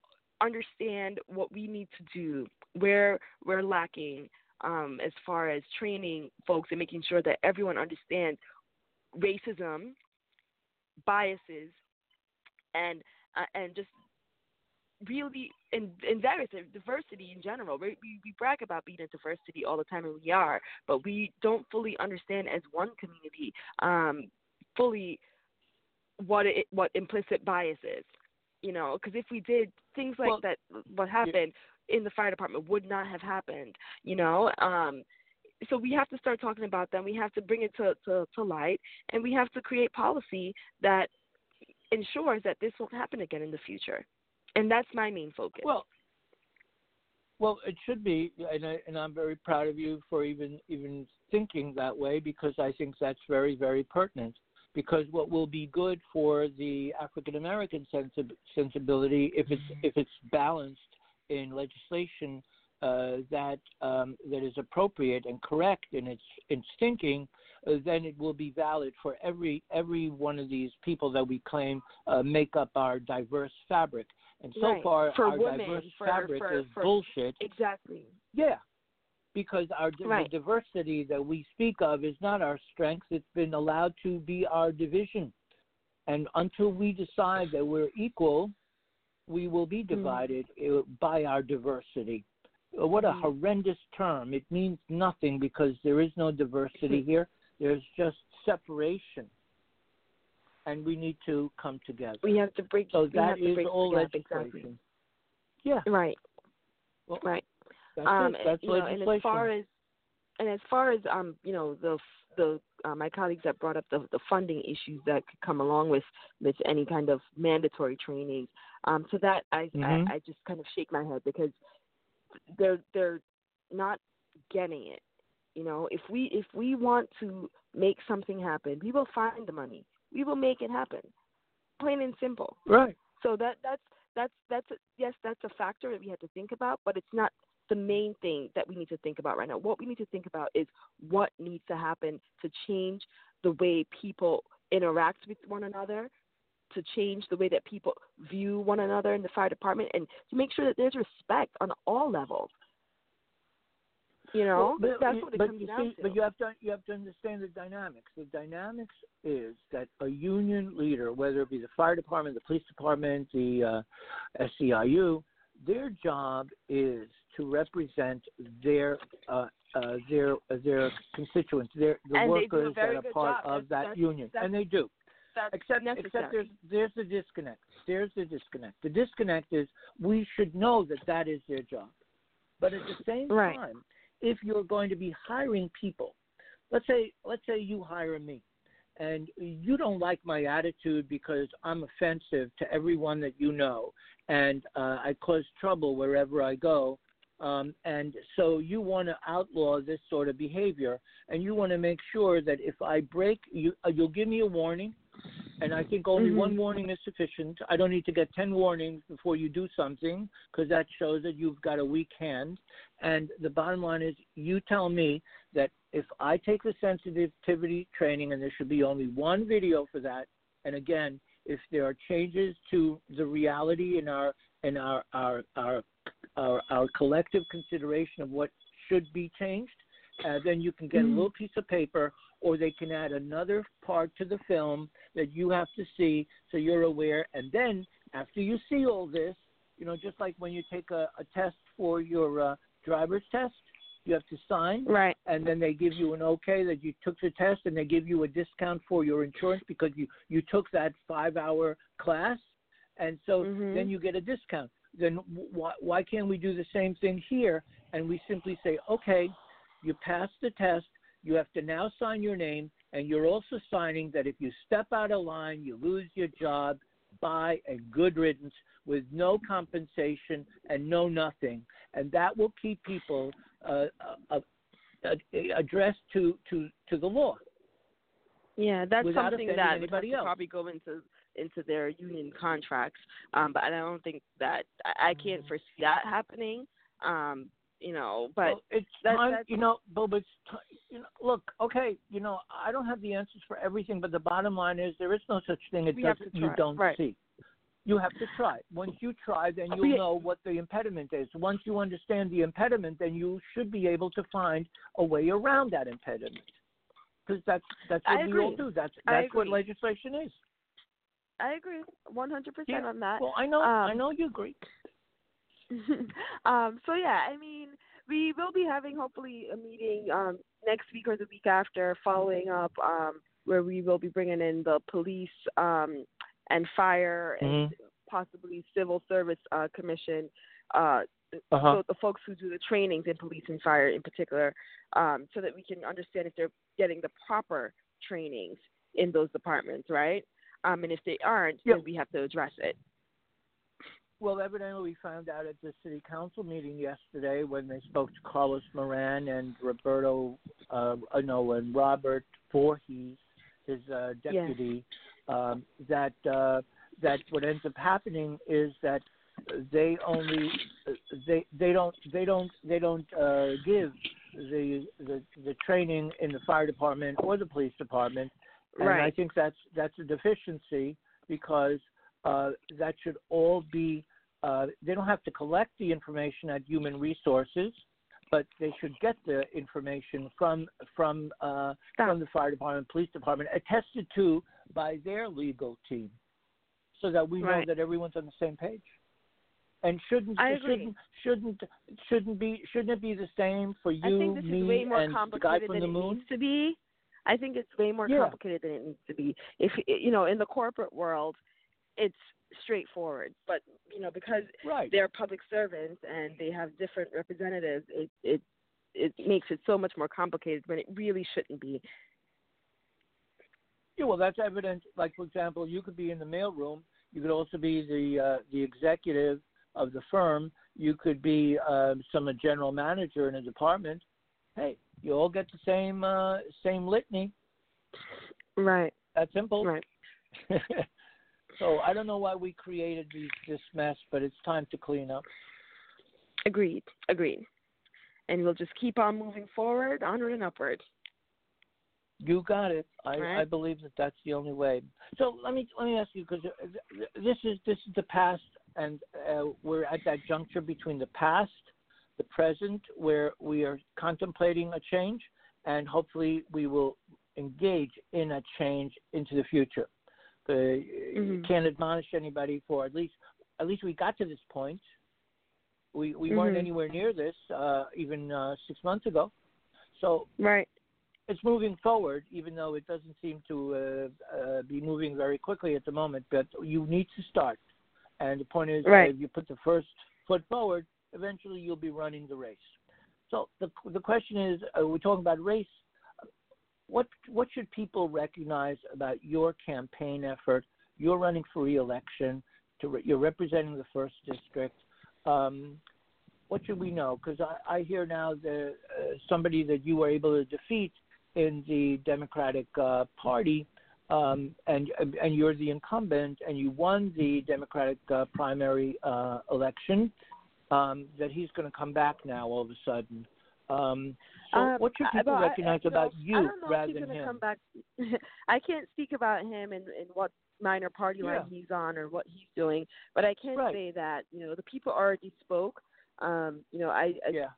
understand what we need to do, where we're lacking um, as far as training folks and making sure that everyone understands racism, biases, and uh, and just really in, in various diversity in general. We, we we brag about being a diversity all the time, and we are, but we don't fully understand as one community um, fully what it, what implicit bias is. You know, because if we did, things like Well, that, what happened in the fire department would not have happened. You know, um, so we have to start talking about them. We have to bring it to, to, to light, and we have to create policy that ensures that this won't happen again in the future. And that's my main focus. Well, well, it should be, and, I, and I'm very proud of you for even even thinking that way, because I think that's very, very pertinent. Because what will be good for the African American sensi- sensibility, if it's if it's balanced in legislation uh, that um, that is appropriate and correct in its its thinking, uh, then it will be valid for every every one of these people that we claim uh, make up our diverse fabric. And so right. far, for our women, diverse for, fabric for, is for, bullshit. Exactly. Yeah. because our right. the diversity that we speak of is not our strength. It's been allowed to be our division. And until we decide that we're equal, we will be divided mm. by our diversity. What a mm. horrendous term. It means nothing because there is no diversity mm. here. There's just separation. And we need to come together. We have to break. So that is break all legislation. Exactly. Yeah. Right. Well, right. That's um, it. That's you know, and as far as and as far as um, you know, the the uh, my colleagues that brought up the the funding issues that could come along with with any kind of mandatory trainings. Um, so that I, mm-hmm. I I just kind of shake my head because they're they're not getting it. You know, if we if we want to make something happen, we will find the money. We will make it happen. Plain and simple. Right. So that that's that's that's a, yes, that's a factor that we have to think about, but it's not the main thing that we need to think about right now. What we need to think about is what needs to happen to change the way people interact with one another, to change the way that people view one another in the fire department, and to make sure that there's respect on all levels. You know, well, but, that's what it but comes you down see, to. But you have to you have to understand the dynamics. The dynamics is that a union leader, whether it be the fire department, the police department, the uh, S E I U, their job is to represent their uh, uh, their uh, their constituents, their the and workers that are part job. of that's, that that's, union, that's, and they do. That's except necessary. except there's there's the disconnect. There's the disconnect. The disconnect is we should know that that is their job, but at the same right. time, if you're going to be hiring people, let's say let's say you hire me, and you don't like my attitude because I'm offensive to everyone that you know, and uh, I cause trouble wherever I go, um, and so you want to outlaw this sort of behavior, and you want to make sure that if I break, you uh, you'll give me a warning. And I think only mm-hmm. one warning is sufficient. I don't need to get ten warnings before you do something because that shows that you've got a weak hand. And the bottom line is you tell me that if I take the sensitivity training, and there should be only one video for that, and again, if there are changes to the reality in our in our our our our, our collective consideration of what should be changed, uh, then you can get mm-hmm. a little piece of paper, or they can add another part to the film that you have to see so you're aware. And then after you see all this, you know, just like when you take a, a test for your uh, driver's test, you have to sign. Right. And then they give you an okay that you took the test, and they give you a discount for your insurance because you, you took that five-hour class. And so mm-hmm. then you get a discount. Then why, why can't we do the same thing here? And we simply say, okay, you passed the test. You have to now sign your name, and you're also signing that if you step out of line, you lose your job. Bye and good riddance, with no compensation and no nothing. And that will keep people uh, uh, uh, addressed to, to, to the law. Yeah, that's without something offending that would have anybody to else. probably go into into their union contracts. Um, but I don't think that I, I can't foresee that happening. Um, you know, but well, it's that, time, that's, you know, but it's t- you know, look, okay, you know, I don't have the answers for everything, but the bottom line is there is no such thing as you don't right. see. You have to try. Once you try, then you'll yeah. know what the impediment is. Once you understand the impediment, then you should be able to find a way around that impediment. Because that's that's what I we agree. all do. That's that's what legislation is. I agree, one hundred percent yeah. on that. Well, I know, um, I know you agree. um, so yeah, I mean, we will be having hopefully a meeting um, next week or the week after, following up um, where we will be bringing in the police um, and fire mm-hmm. and possibly civil service uh, commission. Uh, uh-huh. So the folks who do the trainings in police and fire in particular, um, so that we can understand if they're getting the proper trainings in those departments, right? Um, and if they aren't, yep. then we have to address it. Well, evidently we found out at the city council meeting yesterday when they spoke to Carlos Moran and Roberto, uh, no, and Robert Voorhees, his uh, deputy, yes. um, that uh, that what ends up happening is that they only they they don't they don't they don't uh, give the, the the training in the fire department or the police department. And right. I think that's that's a deficiency because uh, that should all be. Uh, they don't have to collect the information at Human Resources. but they should get the information from from uh, from the fire department, police department, attested to by their legal team, so that we right. know that everyone's on the same page. And shouldn't I agree. shouldn't shouldn't shouldn't be shouldn't it be the same for you, I think this me, is way more and the guy complicated from than the it moon? needs to be. I think it's way more Yeah. complicated than it needs to be. If you know, in the corporate world, it's straightforward. But you know, because right. they're public servants and they have different representatives, it it it makes it so much more complicated when it really shouldn't be. Yeah, well, that's evident. Like, for example, you could be in the mailroom. You could also be the uh, the executive of the firm. You could be uh, some general manager in a department. Hey, you all get the same uh, same litany. Right. That's simple. Right. So I don't know why we created these, this mess, but it's time to clean up. Agreed. Agreed. And we'll just keep on moving forward, onward and upward. You got it. I, right. I believe that that's the only way. So let me let me ask you, because this is this is the past, and uh, we're at that juncture between the past, the present, where we are contemplating a change, and hopefully we will engage in a change into the future. Uh, mm-hmm. You can't admonish anybody for at least at least we got to this point. We we mm-hmm. weren't anywhere near this uh, even uh, six months ago. So right. It's moving forward, even though it doesn't seem to uh, uh, be moving very quickly at the moment. But you need to start. And the point is, right. uh, if you put the first foot forward, eventually you'll be running the race. So the the question is, uh, we're talking about race. What what should people recognize about your campaign effort? You're running for re-election. To re- you're representing the first district. Um, what should we know? Because I, I hear now that uh, somebody that you were able to defeat in the Democratic uh, Party, um, and and you're the incumbent, and you won the Democratic uh, primary uh, election, um, that he's going to come back now all of a sudden. Um, so um, what should people I, recognize I, about you, you I don't know rather if he's than him? Come back. I can't speak about him and, and what minor party line yeah. he's on or what he's doing, but I can right. say that, you know, the people already spoke. Um, you know, I, I, yeah.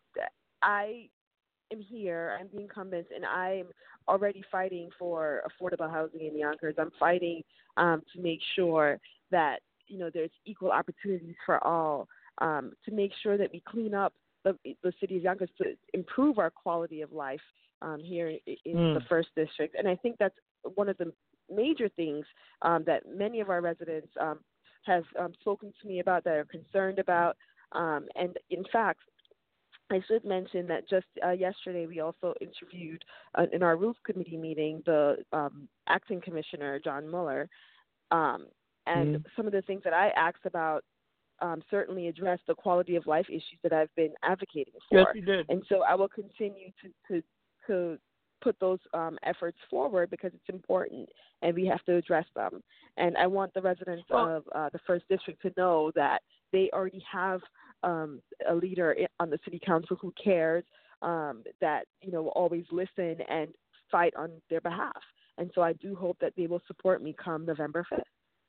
I am here, I'm the incumbent, and I'm already fighting for affordable housing in Yonkers. I'm fighting um, to make sure that, you know, there's equal opportunities for all, um, to make sure that we clean up the, the city of Yonkers to improve our quality of life um, here in, in mm. the first district. And I think that's one of the major things um, that many of our residents um, have um, spoken to me about, that are concerned about. Um, and in fact, I should mention that just uh, yesterday we also interviewed uh, in our Rules Committee meeting the um, acting commissioner, John Mueller, um, and mm. some of the things that I asked about um, certainly address the quality of life issues that I've been advocating for. Yes, you did. And so I will continue to to, to put those um, efforts forward because it's important and we have to address them. And I want the residents well, of uh, the first district to know that they already have um, a leader on the city council who cares, um, that, you know, will always listen and fight on their behalf. And so I do hope that they will support me come November fifth.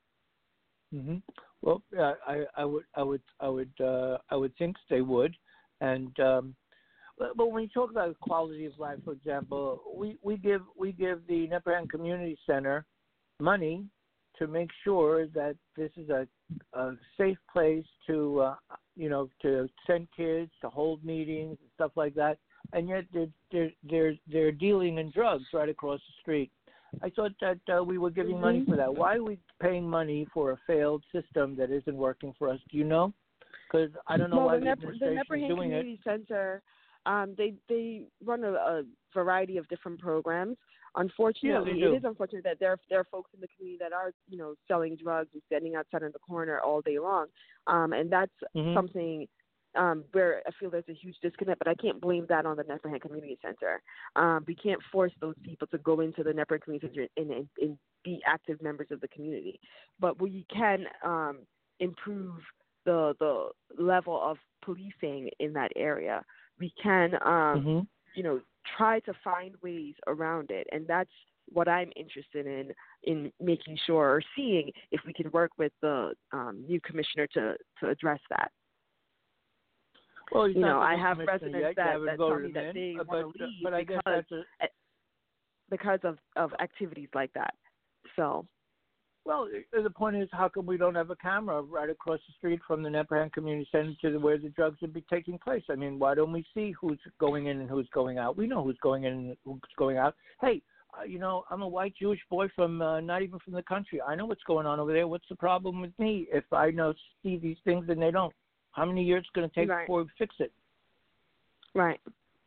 Mm-hmm. Well, uh, I, I would, I would, I would, uh, I would think they would. And um, but, but when you talk about quality of life, for example, we, we give we give the Neperhan Community Center money to make sure that this is a, a safe place to, uh, you know, to send kids, to hold meetings and stuff like that. And yet they're they're they're, they're dealing in drugs right across the street. I thought that uh, we were giving mm-hmm. money for that. Why are we paying money for a failed system that isn't working for us? Do you know? Because I don't know well, why the, the Nep- administration the is Neperhan doing Community it. Center, um, they they run a, a variety of different programs. Unfortunately, yeah, it is unfortunate that there there are folks in the community that are, you know, selling drugs and standing outside in the corner all day long, um, and that's mm-hmm. something um, where I feel there's a huge disconnect. But I can't blame that on the Neperhan Community Center. Um, we can't force those people to go into the Neperhan Community Center and, and, and be active members of the community. But we can um, improve the the level of policing in that area. We can, um, mm-hmm. you know, try to find ways around it, and that's what I'm interested in in making sure or seeing if we can work with the um, new commissioner to to address that. Well, he's you not know, the I have commissioner residents yet. You that, haven't that tell voted me him that in, they uh, want but, to leave but I guess because that's a, because of, of activities like that. So. Well, the point is, how come we don't have a camera right across the street from the Nebraham Community Center to the, where the drugs would be taking place? I mean, why don't we see who's going in and who's going out? We know who's going in and who's going out. Hey, uh, you know, I'm a white Jewish boy from uh, not even from the country. I know what's going on over there. What's the problem with me if I know see these things and they don't? How many years it's going to take right. before we fix it? Right.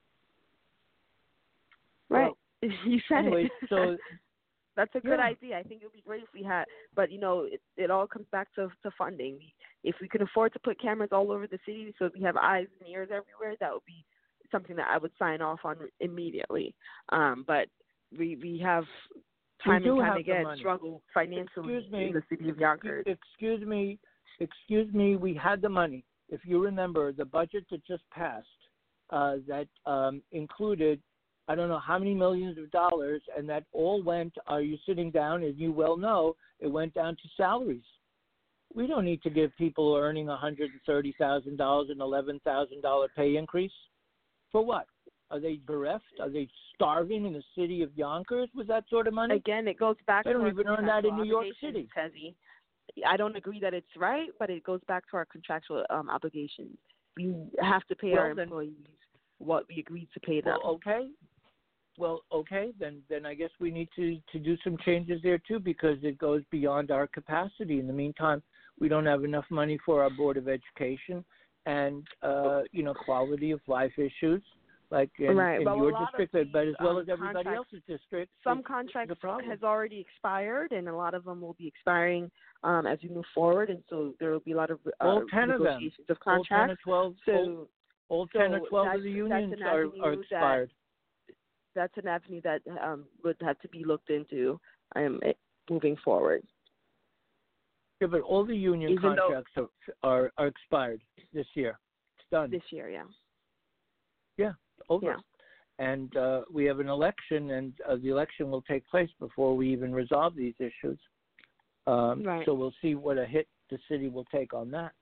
Right. Well, you said anyway, it. so. That's a good Yeah. idea. I think it would be great if we had, but you know, it, it all comes back to, to funding. If we can afford to put cameras all over the city so we have eyes and ears everywhere, that would be something that I would sign off on immediately. Um, but we we have time and time again struggle financially Excuse me. in the city of Yonkers. Excuse me, excuse me. We had the money. If you remember, the budget that just passed uh, that um, included. I don't know how many millions of dollars, and that all went, are you sitting down, as you well know, it went down to salaries. We don't need to give people earning one hundred thirty thousand dollars an eleven thousand dollars pay increase. For what? Are they bereft? Are they starving in the city of Yonkers with that sort of money? Again, it goes back they to don't our even earn that in New York City. Tezzy. I don't agree that it's right, but it goes back to our contractual um, obligations. We have to pay well, our then, employees what we agreed to pay them. Well, okay. Well, okay, then then I guess we need to, to do some changes there too, because it goes beyond our capacity. In the meantime, we don't have enough money for our Board of Education and uh, you know, quality of life issues like in, right. in well, your these, district, but as well um, as everybody else's district. Some contracts has already expired, and a lot of them will be expiring um, as we move forward, and so there will be a lot of uh, all ten negotiations of, them. of contracts. All ten or twelve. So, all, all so ten or twelve of the unions are, are expired. That, that's an avenue that um, would have to be looked into um, moving forward. Yeah, but all the union Even contracts are, are are expired this year. It's done. This year, yeah. Yeah, over. Yeah. And uh, we have an election, and uh, the election will take place before we even resolve these issues. Um, right. So we'll see what a hit the city will take on that.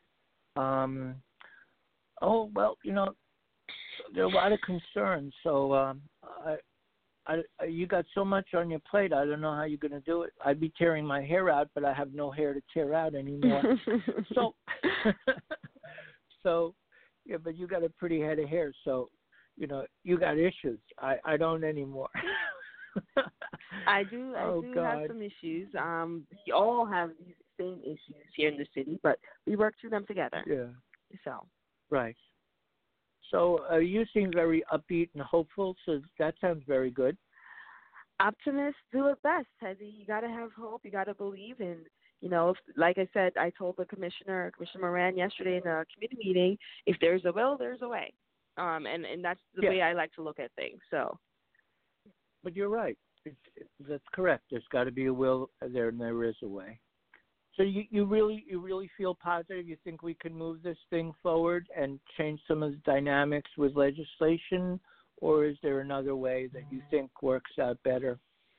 Um, oh, well, you know, there are a lot of concerns. So um, I, I, you got so much on your plate, I don't know how you're going to do it. I'd be tearing my hair out, but I have no hair to tear out anymore. so, so, yeah, but you got a pretty head of hair, so, you know, you got issues. I, I don't anymore. I do. I oh, do God. have some issues. Um, we all have these same issues here in the city, but we work through them together. Yeah. So. Right. So uh, you seem very upbeat and hopeful, so that sounds very good. Optimists do it best, Tezzy. You got to have hope. You got to believe in, you know, if, like I said, I told the commissioner, Commissioner Moran, yesterday in a committee meeting, if there's a will, there's a way. Um, and, and that's the yeah. way I like to look at things. So. But you're right. It's, it, that's correct. There's got to be a will there, and there is a way. So you, you really you really feel positive? You think we can move this thing forward and change some of the dynamics with legislation, or is there another way that you think works out better?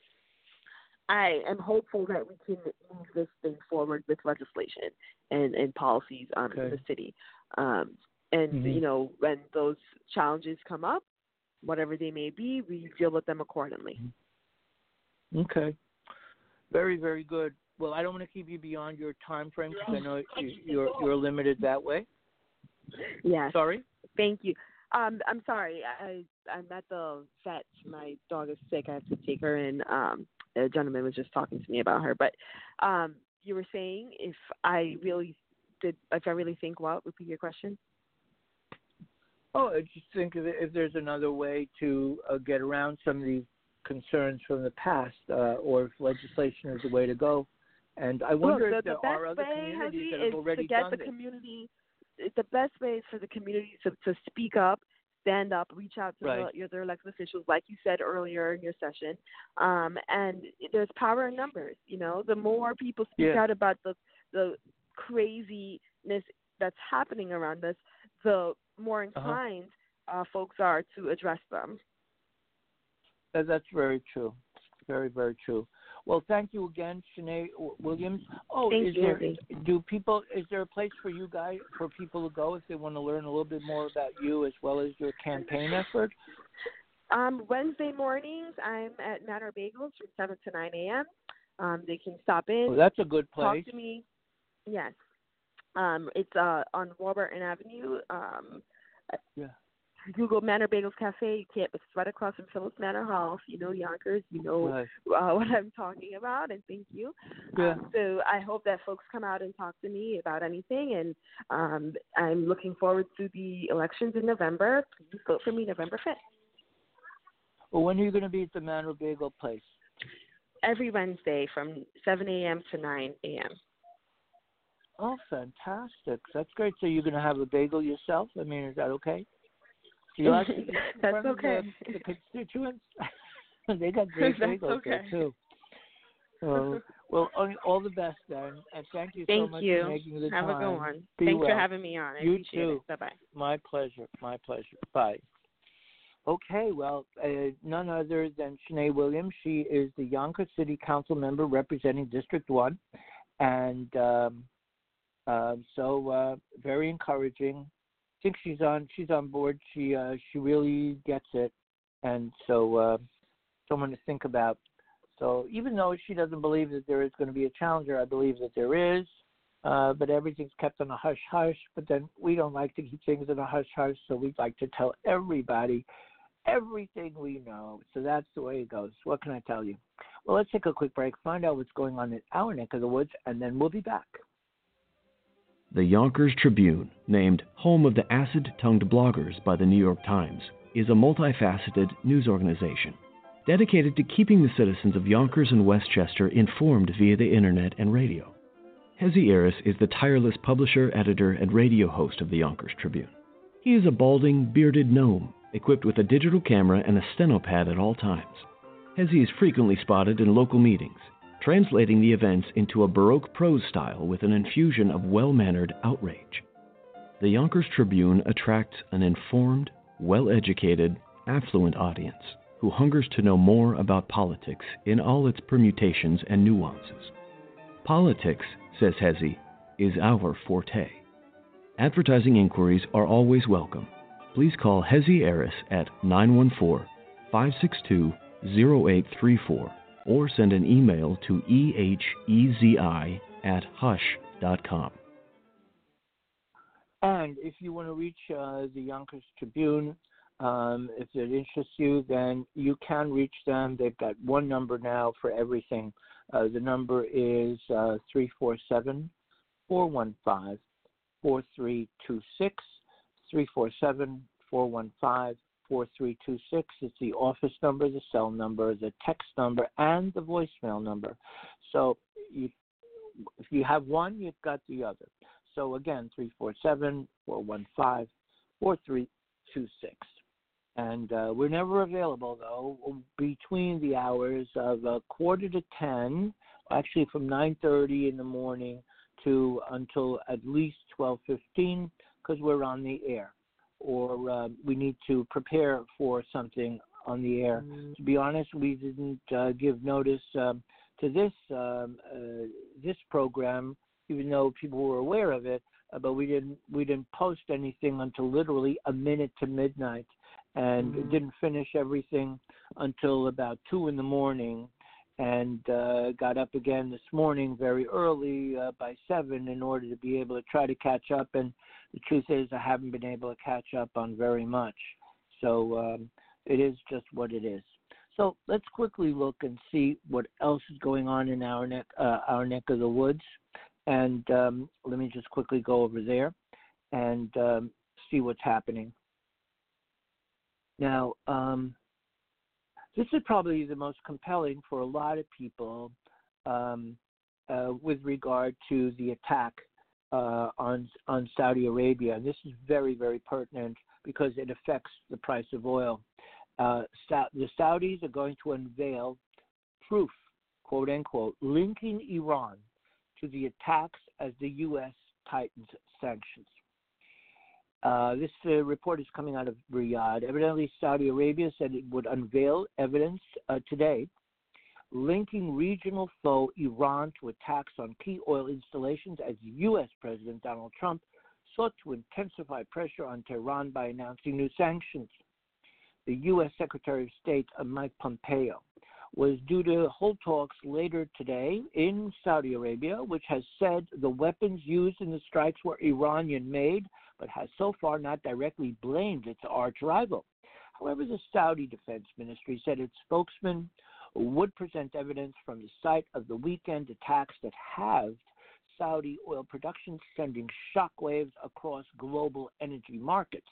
I am hopeful that we can move this thing forward with legislation and, and policies um, okay. in the city. Um, and, mm-hmm. you know, when those challenges come up, whatever they may be, we deal with them accordingly. Okay. Very, very good. Well, I don't want to keep you beyond your time frame because I know you, you're you're limited that way. Yes. Sorry? Thank you. Um, I'm sorry. I, I'm at the vet. My dog is sick. I have to take her in. Um, a gentleman was just talking to me about her. But um, you were saying if I really did, if I really think what? Repeat your question. Oh, I just think if, if there's another way to uh, get around some of these concerns from the past, uh, or if legislation is the way to go. And I wonder Look, the, if there the are other communities that have already to get done the this. community. The best way is for the community to, to speak up, stand up, reach out to right. the, their elected officials, like you said earlier in your session. Um, and there's power in numbers. You know, the more people speak yeah. out about the the craziness that's happening around us, the more inclined uh-huh. uh, folks are to address them. That's very true. Very, very true. Well, thank you again, Shanae Williams. Oh, Thank is you, there Andy. do people is there a place for you guys for people to go if they want to learn a little bit more about you as well as your campaign effort? Um, Wednesday mornings, I'm at Manor Bagels from seven to nine a.m. Um, they can stop in. Oh, that's a good place. Talk to me. Yes. Um, it's uh, on Warburton Avenue. Um, yeah. Google Manor Bagels Cafe. You can't. It's right across from Phillips Manor Hall. If you know Yonkers, you know Right. uh, what I'm talking about. And thank you. Yeah. Um, so I hope that folks come out and talk to me about anything. And um, I'm looking forward to the elections in November. Please vote for me November fifth. Well, when are you going to be at the Manor Bagel place? Every Wednesday from seven a.m. to nine a.m. Oh, fantastic. That's great. So you're going to have a bagel yourself? I mean, is that okay? Do you like to eat in That's front okay. of the, the constituents? They got great That's bagels okay. there, too. So, well, all, all the best, then. And thank you thank so much you. for making the have time. Have a good one. Be Thanks well. for having me on. I you appreciate too. it. Bye-bye. My pleasure. My pleasure. Bye. Okay, well, uh, none other than Shanae Williams. She is the Yonkers City Council member representing District one. And um, uh, so uh, very encouraging. I think she's on she's on board. She uh, she really gets it. And so uh, someone to think about. So even though she doesn't believe that there is going to be a challenger, I believe that there is. Uh, but everything's kept on a hush-hush. But then we don't like to keep things in a hush-hush, so we'd like to tell everybody everything we know. So that's the way it goes. What can I tell you? Well, let's take a quick break, find out what's going on in our neck of the woods, and then we'll be back. The Yonkers Tribune, named home of the acid-tongued bloggers by the New York Times, is a multifaceted news organization dedicated to keeping the citizens of Yonkers and Westchester informed via the internet and radio. Hezi Eris is the tireless publisher, editor, and radio host of the Yonkers Tribune. He is a balding, bearded gnome, equipped with a digital camera and a stenopad at all times. Hezi is frequently spotted in local meetings, translating the events into a Baroque prose style with an infusion of well-mannered outrage. The Yonkers Tribune attracts an informed, well-educated, affluent audience who hungers to know more about politics in all its permutations and nuances. Politics, says Hezi, is our forte. Advertising inquiries are always welcome. Please call Hezi Eris at nine one four, five six two, zero eight three four or send an email to ehezi at hush dot com. And if you want to reach uh, the Yonkers Tribune, um, if it interests you, then you can reach them. They've got one number now for everything. Uh, the number is uh, three four seven, four one five, four three two six. three four seven, four one five, four three two six. It's the office number, the cell number, the text number, and the voicemail number. So you, if you have one, you've got the other. So again, three four seven, four one five, four three two six. And uh, we're never available, though, between the hours of uh, quarter to ten, actually from nine thirty in the morning to until at least twelve fifteen, because we're on the air, or uh, we need to prepare for something on the air. Mm. To be honest, we didn't uh, give notice um, to this um, uh, this program, even though people were aware of it, uh, but we didn't we didn't post anything until literally a minute to midnight, and mm. didn't finish everything until about two in the morning. And uh, got up again this morning very early uh, by seven in order to be able to try to catch up. And the truth is I haven't been able to catch up on very much. So um, it is just what it is. So let's quickly look and see what else is going on in our neck, uh, our neck of the woods. And um, let me just quickly go over there and um, see what's happening. Now, um, this is probably the most compelling for a lot of people um, uh, with regard to the attack uh, on on Saudi Arabia. And this is very, very pertinent because it affects the price of oil. Uh, Sa- the Saudis are going to unveil proof, quote unquote, linking Iran to the attacks as the U S tightens sanctions. Uh, this uh, report is coming out of Riyadh. Evidently, Saudi Arabia said it would unveil evidence uh, today linking regional foe Iran to attacks on key oil installations as U S. President Donald Trump sought to intensify pressure on Tehran by announcing new sanctions. The U S. Secretary of State, Mike Pompeo, was due to hold talks later today in Saudi Arabia, which has said the weapons used in the strikes were Iranian-made, but has so far not directly blamed its arch-rival. However, the Saudi Defense Ministry said its spokesman would present evidence from the site of the weekend attacks that halved Saudi oil production, sending shockwaves across global energy markets.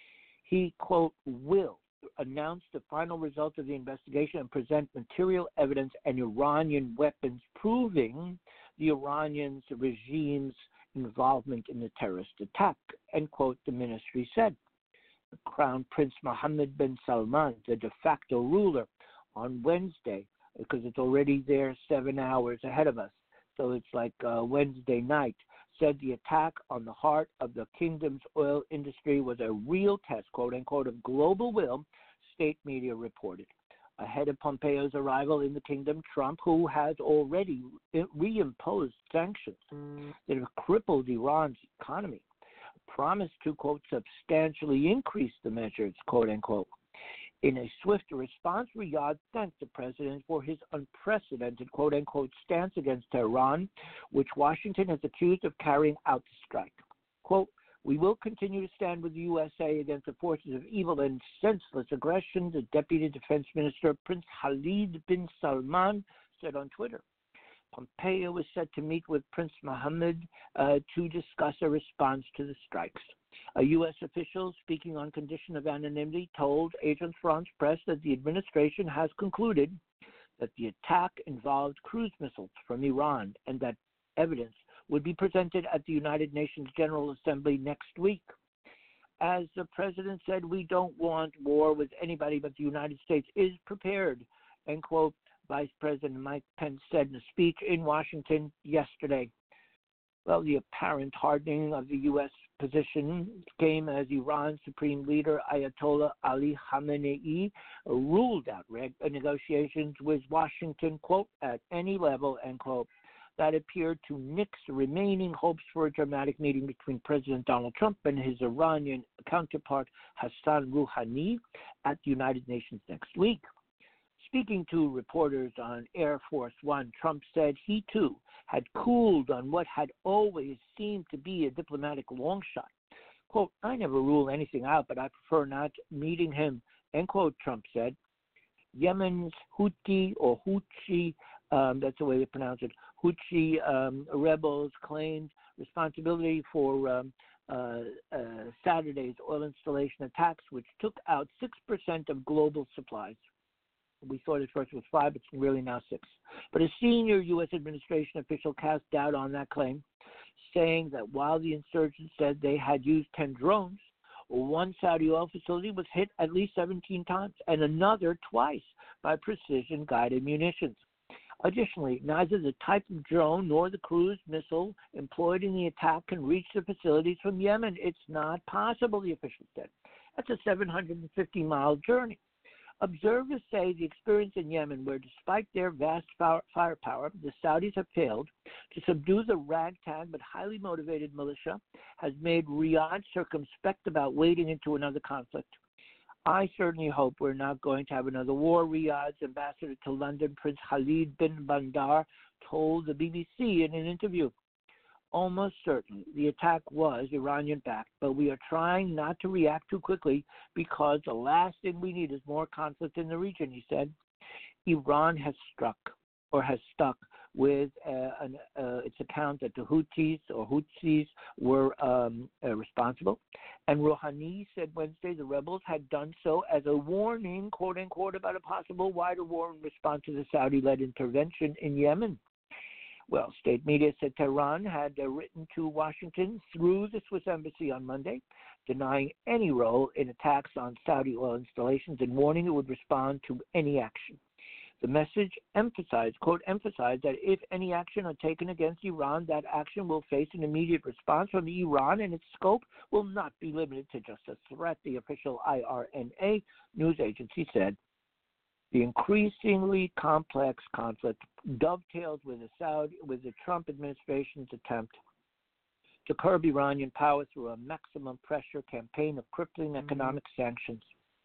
He, quote, will announce the final results of the investigation and present material evidence and Iranian weapons proving the Iranian regime's involvement in the terrorist attack, end quote, the ministry said. The Crown Prince Mohammed bin Salman, the de facto ruler, on Wednesday, because it's already there seven hours ahead of us, so it's like uh, Wednesday night, said the attack on the heart of the kingdom's oil industry was a real test, quote unquote, of global will, state media reported. Ahead of Pompeo's arrival in the kingdom, Trump, who has already reimposed sanctions that have crippled Iran's economy, promised to, quote, substantially increase the measures, quote unquote. In a swift response, Riyadh thanked the president for his unprecedented, quote-unquote, stance against Tehran, which Washington has accused of carrying out the strike. Quote, we will continue to stand with the U S A against the forces of evil and senseless aggression, the Deputy Defense Minister, Prince Khalid bin Salman, said on Twitter. Pompeo was set to meet with Prince Mohammed uh, to discuss a response to the strikes. A U S official speaking on condition of anonymity told Agence France Presse that the administration has concluded that the attack involved cruise missiles from Iran and that evidence would be presented at the United Nations General Assembly next week. As the president said, we don't want war with anybody, but the United States is prepared, end quote, Vice President Mike Pence said in a speech in Washington yesterday. Well, the apparent hardening of the U S position came as Iran's supreme leader, Ayatollah Ali Khamenei, ruled out reg- negotiations with Washington, quote, at any level, end quote, that appeared to nix remaining hopes for a dramatic meeting between President Donald Trump and his Iranian counterpart, Hassan Rouhani, at the United Nations next week. Speaking to reporters on Air Force One, Trump said he, too, had cooled on what had always seemed to be a diplomatic long shot. Quote, I never rule anything out, but I prefer not meeting him, end quote, Trump said. Yemen's Houthi or Houthi, um, that's the way they pronounce it, Houthi um, rebels claimed responsibility for um, uh, uh, Saturday's oil installation attacks, which took out six percent of global supplies. We thought at first it was five, it's really now six. But a senior U S administration official cast doubt on that claim, saying that while the insurgents said they had used ten drones, one Saudi oil facility was hit at least seventeen times and another twice by precision-guided munitions. Additionally, neither the type of drone nor the cruise missile employed in the attack can reach the facilities from Yemen. It's not possible, the official said. That's a seven hundred fifty mile journey. Observers say the experience in Yemen, where despite their vast firepower, the Saudis have failed to subdue the ragtag but highly motivated militia, has made Riyadh circumspect about wading into another conflict. I certainly hope we're not going to have another war, Riyadh's ambassador to London, Prince Khalid bin Bandar, told the B B C in an interview. Almost certainly the attack was Iranian-backed, but we are trying not to react too quickly because the last thing we need is more conflict in the region, he said. Iran has struck or has stuck with uh, an, uh, its account that the Houthis or Houthis were um, uh, responsible. And Rouhani said Wednesday the rebels had done so as a warning, quote-unquote, about a possible wider war in response to the Saudi-led intervention in Yemen. Well, state media said Tehran had uh, written to Washington through the Swiss embassy on Monday, denying any role in attacks on Saudi oil installations and warning it would respond to any action. The message emphasized, quote, emphasized that if any action are taken against Iran, that action will face an immediate response from Iran and its scope will not be limited to just a threat, the official I R N A news agency said. The increasingly complex conflict dovetails with the Saudi, with the Trump administration's attempt to curb Iranian power through a maximum pressure campaign of crippling economic sanctions.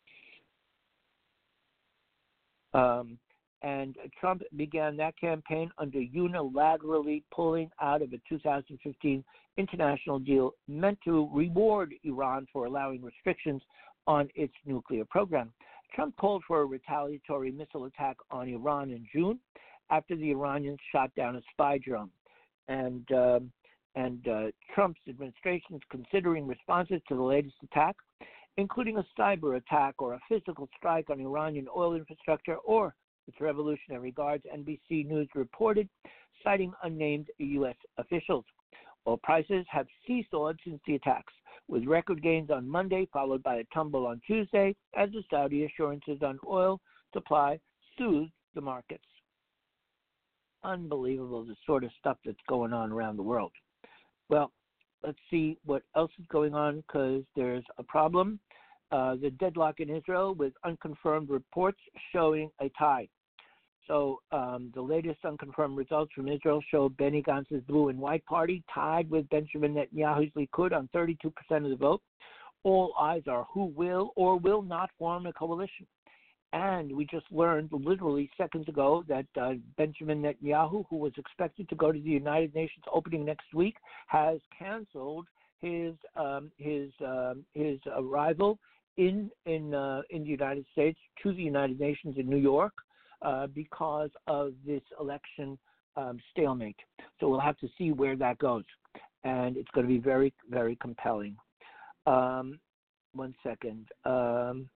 Um, and Trump began that campaign under unilaterally pulling out of a two thousand fifteen international deal meant to reward Iran for allowing restrictions on its nuclear program. Trump called for a retaliatory missile attack on Iran in June after the Iranians shot down a spy drone. And, uh, and uh, Trump's administration is considering responses to the latest attack, including a cyber attack or a physical strike on Iranian oil infrastructure or its Revolutionary Guards, N B C News reported, citing unnamed U S officials. Oil prices have seesawed since the attacks, with record gains on Monday followed by a tumble on Tuesday as the Saudi assurances on oil supply soothed the markets. Unbelievable, the sort of stuff that's going on around the world. Well, let's see what else is going on, because there's a problem. Uh, the deadlock in Israel with unconfirmed reports showing a tie. So um, the latest unconfirmed results from Israel show Benny Gantz's Blue and White Party tied with Benjamin Netanyahu's Likud on thirty-two percent of the vote. All eyes are who will or will not form a coalition. And we just learned literally seconds ago that uh, Benjamin Netanyahu, who was expected to go to the United Nations opening next week, has canceled his um, his um, his arrival in in uh, in the United States to the United Nations in New York uh, because of this election um, stalemate. So we'll have to see where that goes, and it's going to be very, very compelling. Um, one second. Um,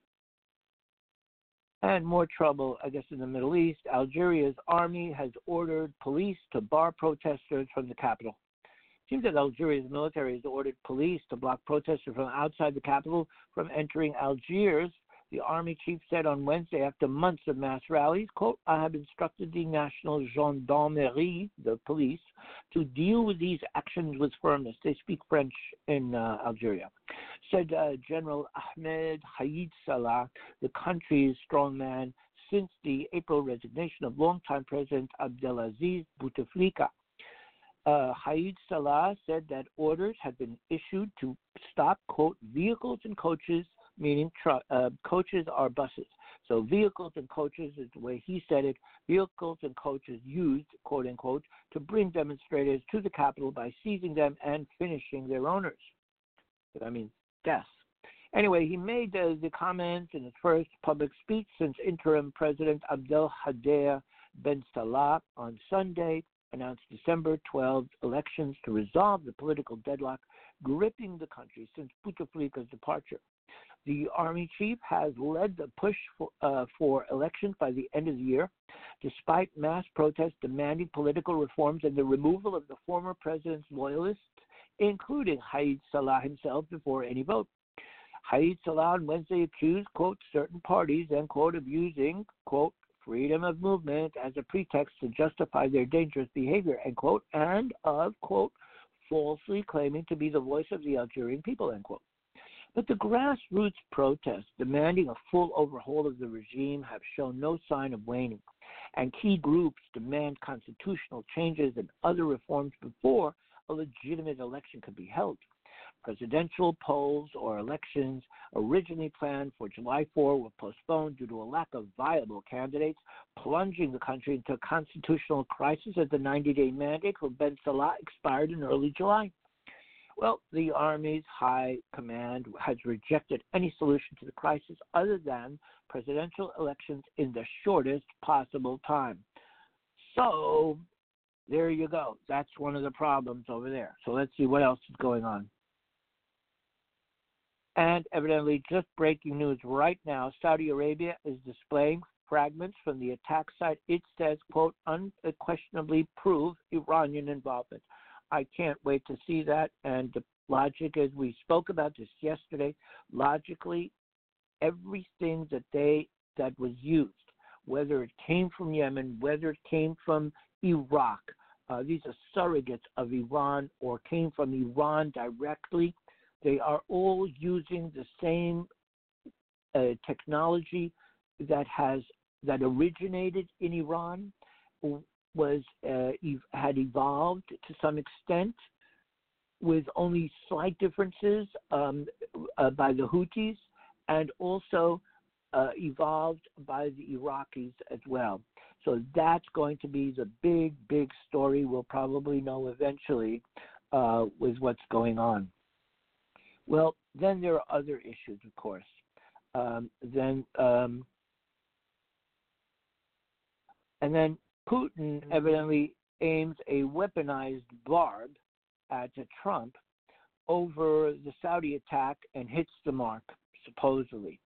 and more trouble, I guess, in the Middle East. Algeria's army has ordered police to bar protesters from the capital. It seems that Algeria's military has ordered police to block protesters from outside the capital from entering Algiers. The army chief said on Wednesday, after months of mass rallies, quote, I have instructed the National Gendarmerie, the police, to deal with these actions with firmness. They speak French in uh, Algeria. Said uh, General Ahmed Hayid Salah, the country's strongman since the April resignation of longtime President Abdelaziz Bouteflika. Uh, Hayid Salah said that orders had been issued to stop, quote, vehicles and coaches, meaning tr- uh, coaches are buses. So vehicles and coaches is the way he said it, vehicles and coaches used, quote unquote, to bring demonstrators to the Capitol by seizing them and finishing their owners. I mean, death. Anyway, he made uh, the comments in his first public speech since interim President Abdelkader Ben Salah on Sunday announced December twelfth elections to resolve the political deadlock gripping the country since Bouteflika's departure. The Army chief has led the push for, uh, for elections by the end of the year, despite mass protests demanding political reforms and the removal of the former president's loyalists, including Hayid Salah himself, before any vote. Hayid Salah on Wednesday accused, quote, certain parties, end quote, of using, quote, freedom of movement as a pretext to justify their dangerous behavior, end quote, and of, quote, falsely claiming to be the voice of the Algerian people, end quote. But the grassroots protests demanding a full overhaul of the regime have shown no sign of waning, and key groups demand constitutional changes and other reforms before a legitimate election could be held. Presidential polls or elections originally planned for July fourth were postponed due to a lack of viable candidates, plunging the country into a constitutional crisis as the ninety-day mandate for Ben Salah expired in early July. Well, the Army's high command has rejected any solution to the crisis other than presidential elections in the shortest possible time. So there you go. That's one of the problems over there. So let's see what else is going on. And evidently, just breaking news right now, Saudi Arabia is displaying fragments from the attack site. It says, quote, unquestionably prove Iranian involvement. I can't wait to see that. And the logic is, we spoke about this yesterday, logically, everything that they that was used, whether it came from Yemen, whether it came from Iraq, uh, these are surrogates of Iran or came from Iran directly, they are all using the same uh, technology that has that originated in Iran was uh, had evolved to some extent with only slight differences um, uh, by the Houthis, and also uh, evolved by the Iraqis as well. So that's going to be the big, big story we'll probably know eventually uh, with what's going on. Well, then there are other issues, of course. Um, then, um, and then Putin evidently aims a weaponized barb at Trump over the Saudi attack and hits the mark, supposedly.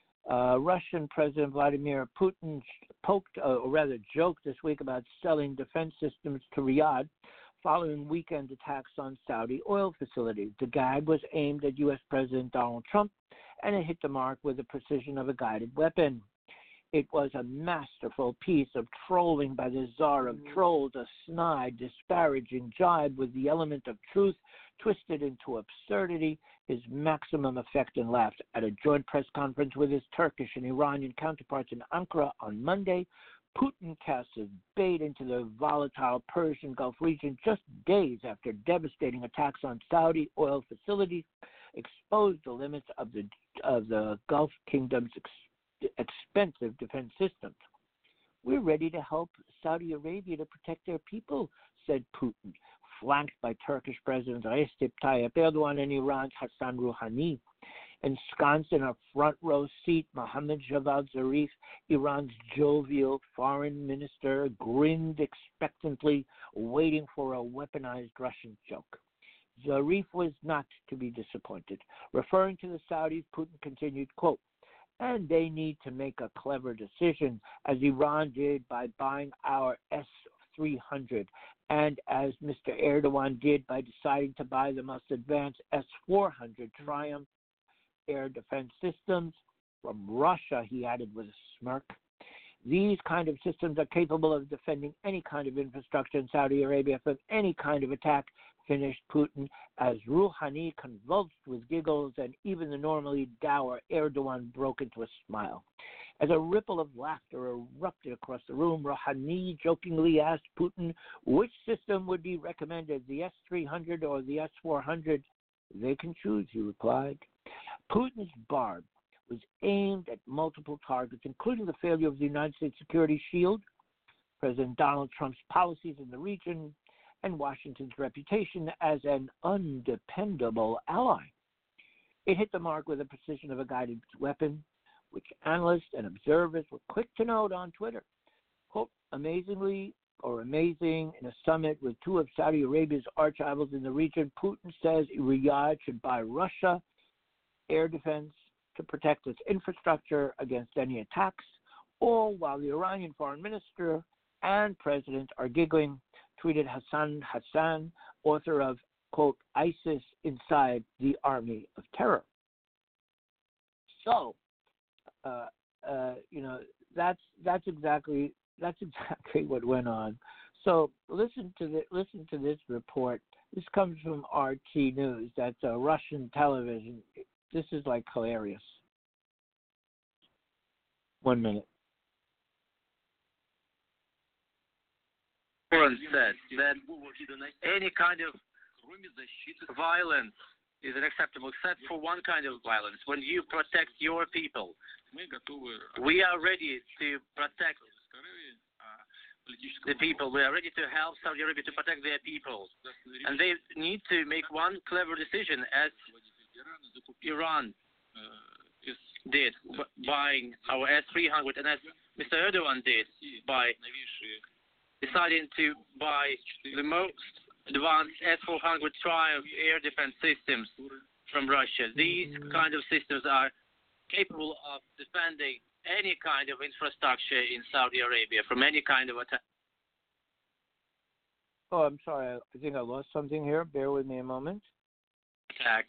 Uh, Russian President Vladimir Putin poked, uh, or rather joked this week about selling defense systems to Riyadh following weekend attacks on Saudi oil facilities. The gag was aimed at U S President Donald Trump, and it hit the mark with the precision of a guided weapon. It was a masterful piece of trolling by the czar of trolls, a snide, disparaging jibe with the element of truth twisted into absurdity, his maximum effect, and laughed. At a joint press conference with his Turkish and Iranian counterparts in Ankara on Monday, Putin cast his bait into the volatile Persian Gulf region just days after devastating attacks on Saudi oil facilities exposed the limits of the of the Gulf Kingdom's ex- expensive defense systems. We're ready to help Saudi Arabia to protect their people, said Putin, flanked by Turkish President Recep Tayyip Erdogan and Iran's Hassan Rouhani. Ensconced in a front row seat, Mohammad Javad Zarif, Iran's jovial foreign minister, grinned expectantly, waiting for a weaponized Russian joke. Zarif was not to be disappointed. Referring to the Saudis, Putin continued, quote, and they need to make a clever decision, as Iran did by buying our S three hundred, and as Mister Erdogan did by deciding to buy the most advanced S four hundred Triumph air defense systems from Russia, he added with a smirk. These kind of systems are capable of defending any kind of infrastructure in Saudi Arabia from any kind of attack, finished Putin, as Rouhani convulsed with giggles, and even the normally dour Erdogan broke into a smile. As a ripple of laughter erupted across the room, Rouhani jokingly asked Putin which system would be recommended, the S three hundred or the S four hundred. They can choose, he replied. Putin's barb was aimed at multiple targets, including the failure of the United States security shield, President Donald Trump's policies in the region, and Washington's reputation as an undependable ally. It hit the mark with the precision of a guided weapon, which analysts and observers were quick to note on Twitter. Quote, amazingly, or amazing, in a summit with two of Saudi Arabia's arch rivals in the region, Putin says Riyadh should buy Russia air defense to protect its infrastructure against any attacks, all while the Iranian foreign minister and president are giggling, tweeted Hassan Hassan, author of, quote, ISIS Inside the Army of Terror. So, uh, uh, you know, that's that's exactly that's exactly what went on. So listen to the, listen to this report. This comes from R T News. That's a Russian television. This is like hilarious. One minute. Warren said that any kind of violence is unacceptable, except for one kind of violence, when you protect your people. We are ready to protect the people. We are ready to help Saudi Arabia to protect their people. And they need to make one clever decision, as Iran did, buying our S three hundred, and as Mister Erdogan did by deciding to buy the most advanced S four hundred Triumph air defense systems from Russia. These kind of systems are capable of defending any kind of infrastructure in Saudi Arabia from any kind of attack. Oh, I'm sorry. I think I lost something here. Bear with me a moment. Attack.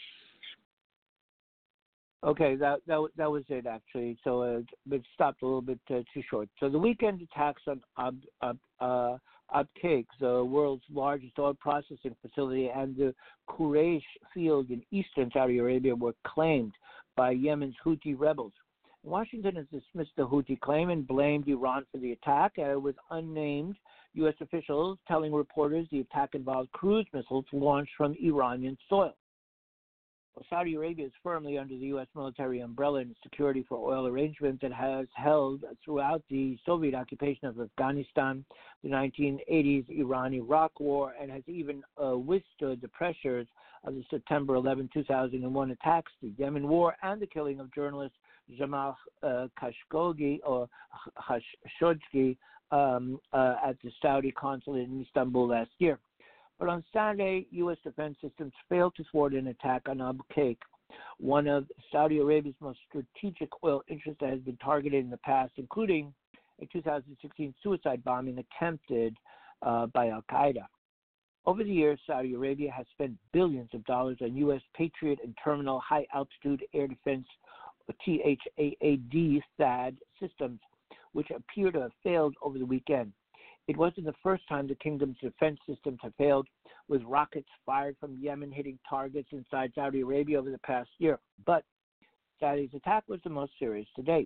Okay, that that that was it actually. So uh, it stopped a little bit uh, too short. So the weekend attacks on Ab, Ab, uh, Abqaiq, the world's largest oil processing facility, and the Quraysh field in eastern Saudi Arabia were claimed by Yemen's Houthi rebels. Washington has dismissed the Houthi claim and blamed Iran for the attack, uh, with unnamed U S officials telling reporters the attack involved cruise missiles launched from Iranian soil. Well, Saudi Arabia is firmly under the U S military umbrella and security for oil arrangement that has held throughout the Soviet occupation of Afghanistan, the nineteen eighties Iran-Iraq War, and has even uh, withstood the pressures of the September eleventh, two thousand one attacks, the Yemen War, and the killing of journalist Jamal uh, Khashoggi or Khashoggi um, uh, at the Saudi consulate in Istanbul last year. But on Saturday, U S defense systems failed to thwart an attack on Abu Qaq, one of Saudi Arabia's most strategic oil interests that has been targeted in the past, including a two thousand sixteen suicide bombing attempted uh, by al-Qaeda. Over the years, Saudi Arabia has spent billions of dollars on U S Patriot and Terminal High-Altitude Air Defense, T H A A D, T H A D systems, which appear to have failed over the weekend. It wasn't the first time the kingdom's defense systems have failed, with rockets fired from Yemen hitting targets inside Saudi Arabia over the past year. But Saudi's attack was the most serious to date.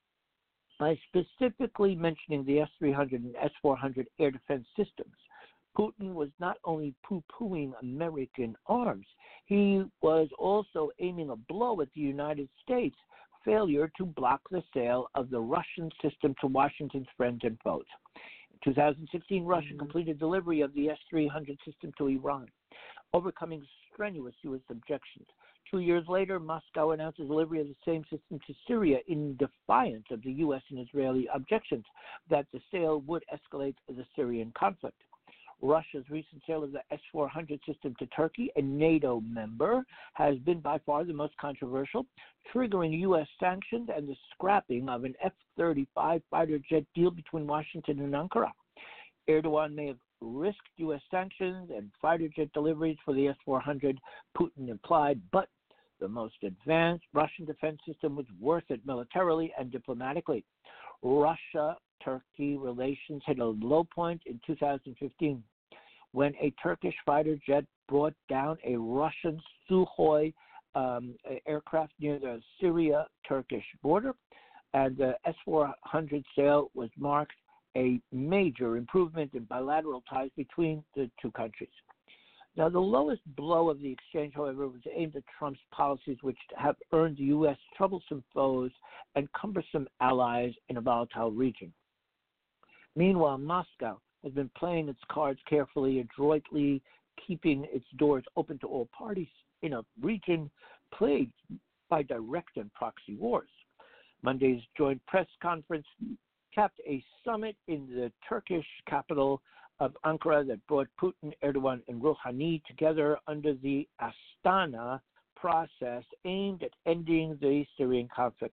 By specifically mentioning the S three hundred and S four hundred air defense systems, Putin was not only poo-pooing American arms, he was also aiming a blow at the United States' failure to block the sale of the Russian system to Washington's friends and foes. In two thousand sixteen, Russia mm-hmm. completed delivery of the S three hundred system to Iran, overcoming strenuous U S objections. Two years later, Moscow announced the delivery of the same system to Syria in defiance of the U S and Israeli objections that the sale would escalate the Syrian conflict. Russia's recent sale of the S four hundred system to Turkey, a NATO member, has been by far the most controversial, triggering U S sanctions and the scrapping of an F thirty-five fighter jet deal between Washington and Ankara. Erdogan may have risked U S sanctions and fighter jet deliveries for the S four hundred, Putin implied, but the most advanced Russian defense system was worth it militarily and diplomatically. Russia-Turkey relations hit a low point in two thousand fifteen when a Turkish fighter jet brought down a Russian Sukhoi um, aircraft near the Syria-Turkish border, and the S four hundred sale was marked a major improvement in bilateral ties between the two countries. Now, the lowest blow of the exchange, however, was aimed at Trump's policies, which have earned the U S troublesome foes and cumbersome allies in a volatile region. Meanwhile, Moscow has been playing its cards carefully, adroitly keeping its doors open to all parties in a region plagued by direct and proxy wars. Monday's joint press conference capped a summit in the Turkish capital of Ankara that brought Putin, Erdogan, and Rouhani together under the Astana process aimed at ending the Syrian conflict.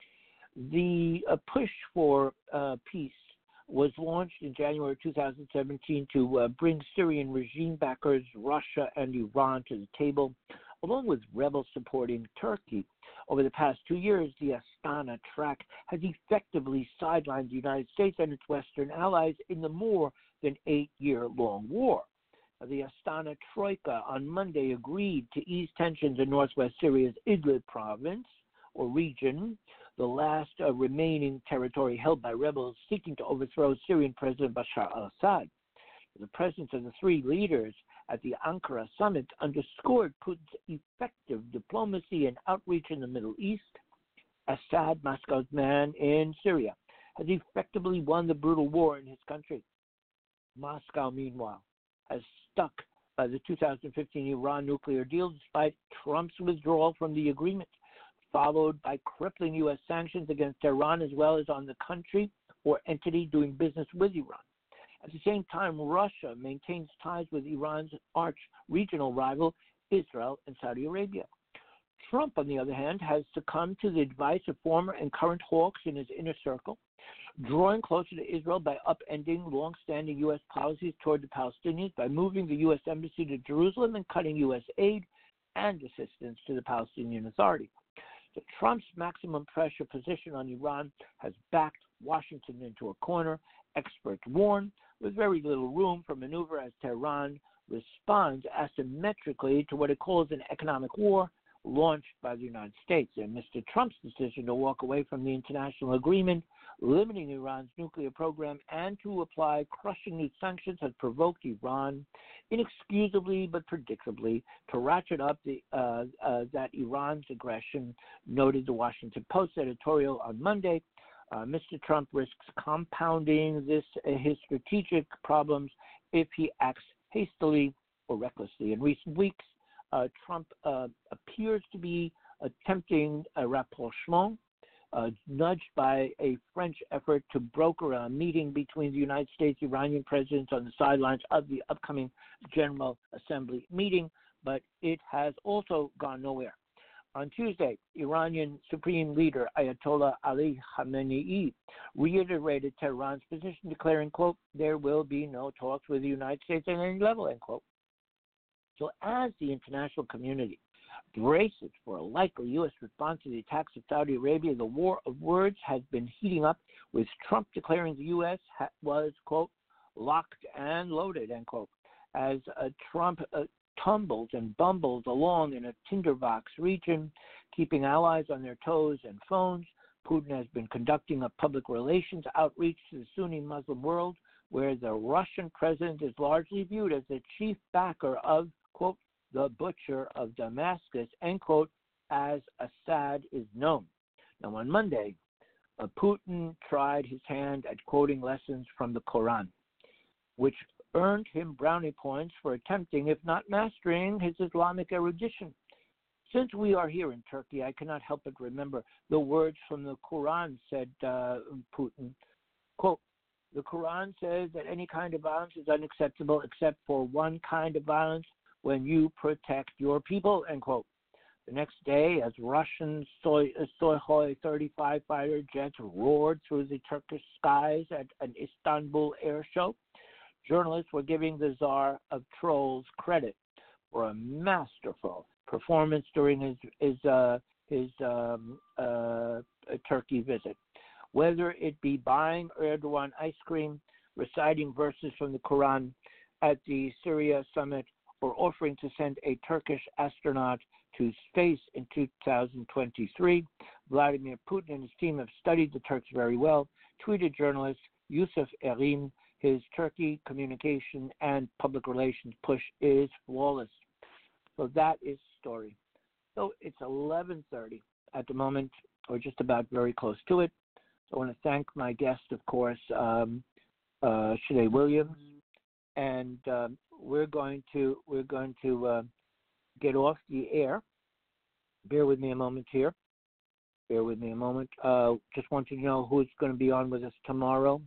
The uh, push for uh, peace was launched in January two thousand seventeen to uh, bring Syrian regime backers, Russia and Iran, to the table, along with rebels supporting Turkey. Over the past two years, the Astana track has effectively sidelined the United States and its Western allies in the more than eight-year-long war. The Astana Troika on Monday agreed to ease tensions in northwest Syria's Idlib province or region, the last uh, remaining territory held by rebels seeking to overthrow Syrian President Bashar al-Assad. The presence of the three leaders at the Ankara summit underscored Putin's effective diplomacy and outreach in the Middle East. Assad, Moscow's man in Syria, has effectively won the brutal war in his country. Moscow, meanwhile, has stuck by the two thousand fifteen Iran nuclear deal despite Trump's withdrawal from the agreement, followed by crippling U S sanctions against Iran as well as on the country or entity doing business with Iran. At the same time, Russia maintains ties with Iran's arch-regional rival, Israel and Saudi Arabia. Trump, on the other hand, has succumbed to the advice of former and current hawks in his inner circle, drawing closer to Israel by upending long-standing U S policies toward the Palestinians, by moving the U S embassy to Jerusalem and cutting U S aid and assistance to the Palestinian Authority. So Trump's maximum pressure position on Iran has backed Washington into a corner, experts warn, with very little room for maneuver as Tehran responds asymmetrically to what it calls an economic war launched by the United States. And Mister Trump's decision to walk away from the international agreement limiting Iran's nuclear program and to apply crushing new sanctions has provoked Iran inexcusably but predictably to ratchet up the, uh, uh, that Iran's aggression, noted the Washington Post editorial on Monday. Uh, Mister Trump risks compounding this uh, his strategic problems if he acts hastily or recklessly. In recent weeks, uh, Trump uh, appears to be attempting a rapprochement, uh, nudged by a French effort to broker a meeting between the United States Iranian presidents on the sidelines of the upcoming General Assembly meeting, but it has also gone nowhere. On Tuesday, Iranian Supreme Leader Ayatollah Ali Khamenei reiterated Tehran's position, declaring, quote, there will be no talks with the United States at any level, end quote. So as the international community braces for a likely U S response to the attacks of Saudi Arabia, the war of words has been heating up, with Trump declaring the U S ha- was, quote, locked and loaded, end quote, as uh, Trump uh, tumbles and bumbles along in a tinderbox region, keeping allies on their toes and phones. Putin has been conducting a public relations outreach to the Sunni Muslim world, where the Russian president is largely viewed as the chief backer of, quote, the butcher of Damascus, end quote, as Assad is known. Now, on Monday, uh, Putin tried his hand at quoting lessons from the Quran, which earned him brownie points for attempting, if not mastering, his Islamic erudition. Since we are here in Turkey, I cannot help but remember the words from the Quran, said uh, Putin, quote, the Quran says that any kind of violence is unacceptable except for one kind of violence, when you protect your people, end quote. The next day, as Russian Soy, Sukhoi thirty-five fighter jets roared through the Turkish skies at an Istanbul air show, journalists were giving the Tsar of Trolls credit for a masterful performance during his his uh, his um, uh, Turkey visit. Whether it be buying Erdogan ice cream, reciting verses from the Quran at the Syria summit, or offering to send a Turkish astronaut to space in two thousand twenty-three, Vladimir Putin and his team have studied the Turks very well, tweeted journalist Yusuf Erim. His Turkey communication and public relations push is flawless. So that is the story. So it's eleven thirty at the moment, or just about very close to it. So I want to thank my guest, of course, um, uh, Shanae Williams, and um, we're going to we're going to uh, get off the air. Bear with me a moment here. Bear with me a moment. Uh, just want you to know who's going to be on with us tomorrow.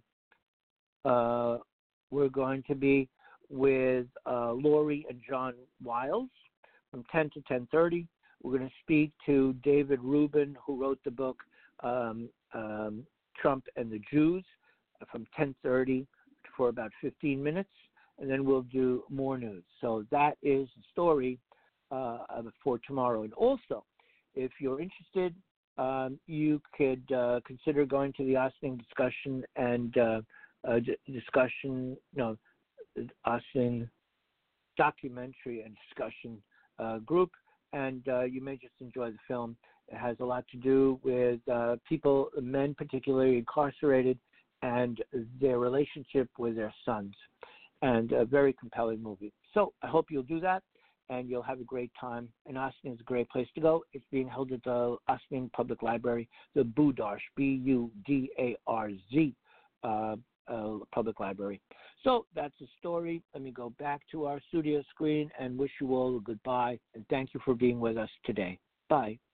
Uh, we're going to be with uh, Lori and John Wiles from ten to ten thirty. We're going to speak to David Rubin, who wrote the book um, um, Trump and the Jews, from ten thirty for about fifteen minutes, and then we'll do more news. So that is the story uh, for tomorrow. And also, if you're interested, um, you could uh, consider going to the Osling discussion and uh, uh, d- discussion, no, Osling documentary and discussion uh, group, and uh, you may just enjoy the film. It has a lot to do with uh, people, men particularly incarcerated, and their relationship with their sons, and a very compelling movie. So I hope you'll do that, and you'll have a great time. And Osling is a great place to go. It's being held at the Osling Public Library, the Budarsh, B U D A R Z, uh, uh, Public Library. So that's the story. Let me go back to our studio screen and wish you all a goodbye, and thank you for being with us today. Bye.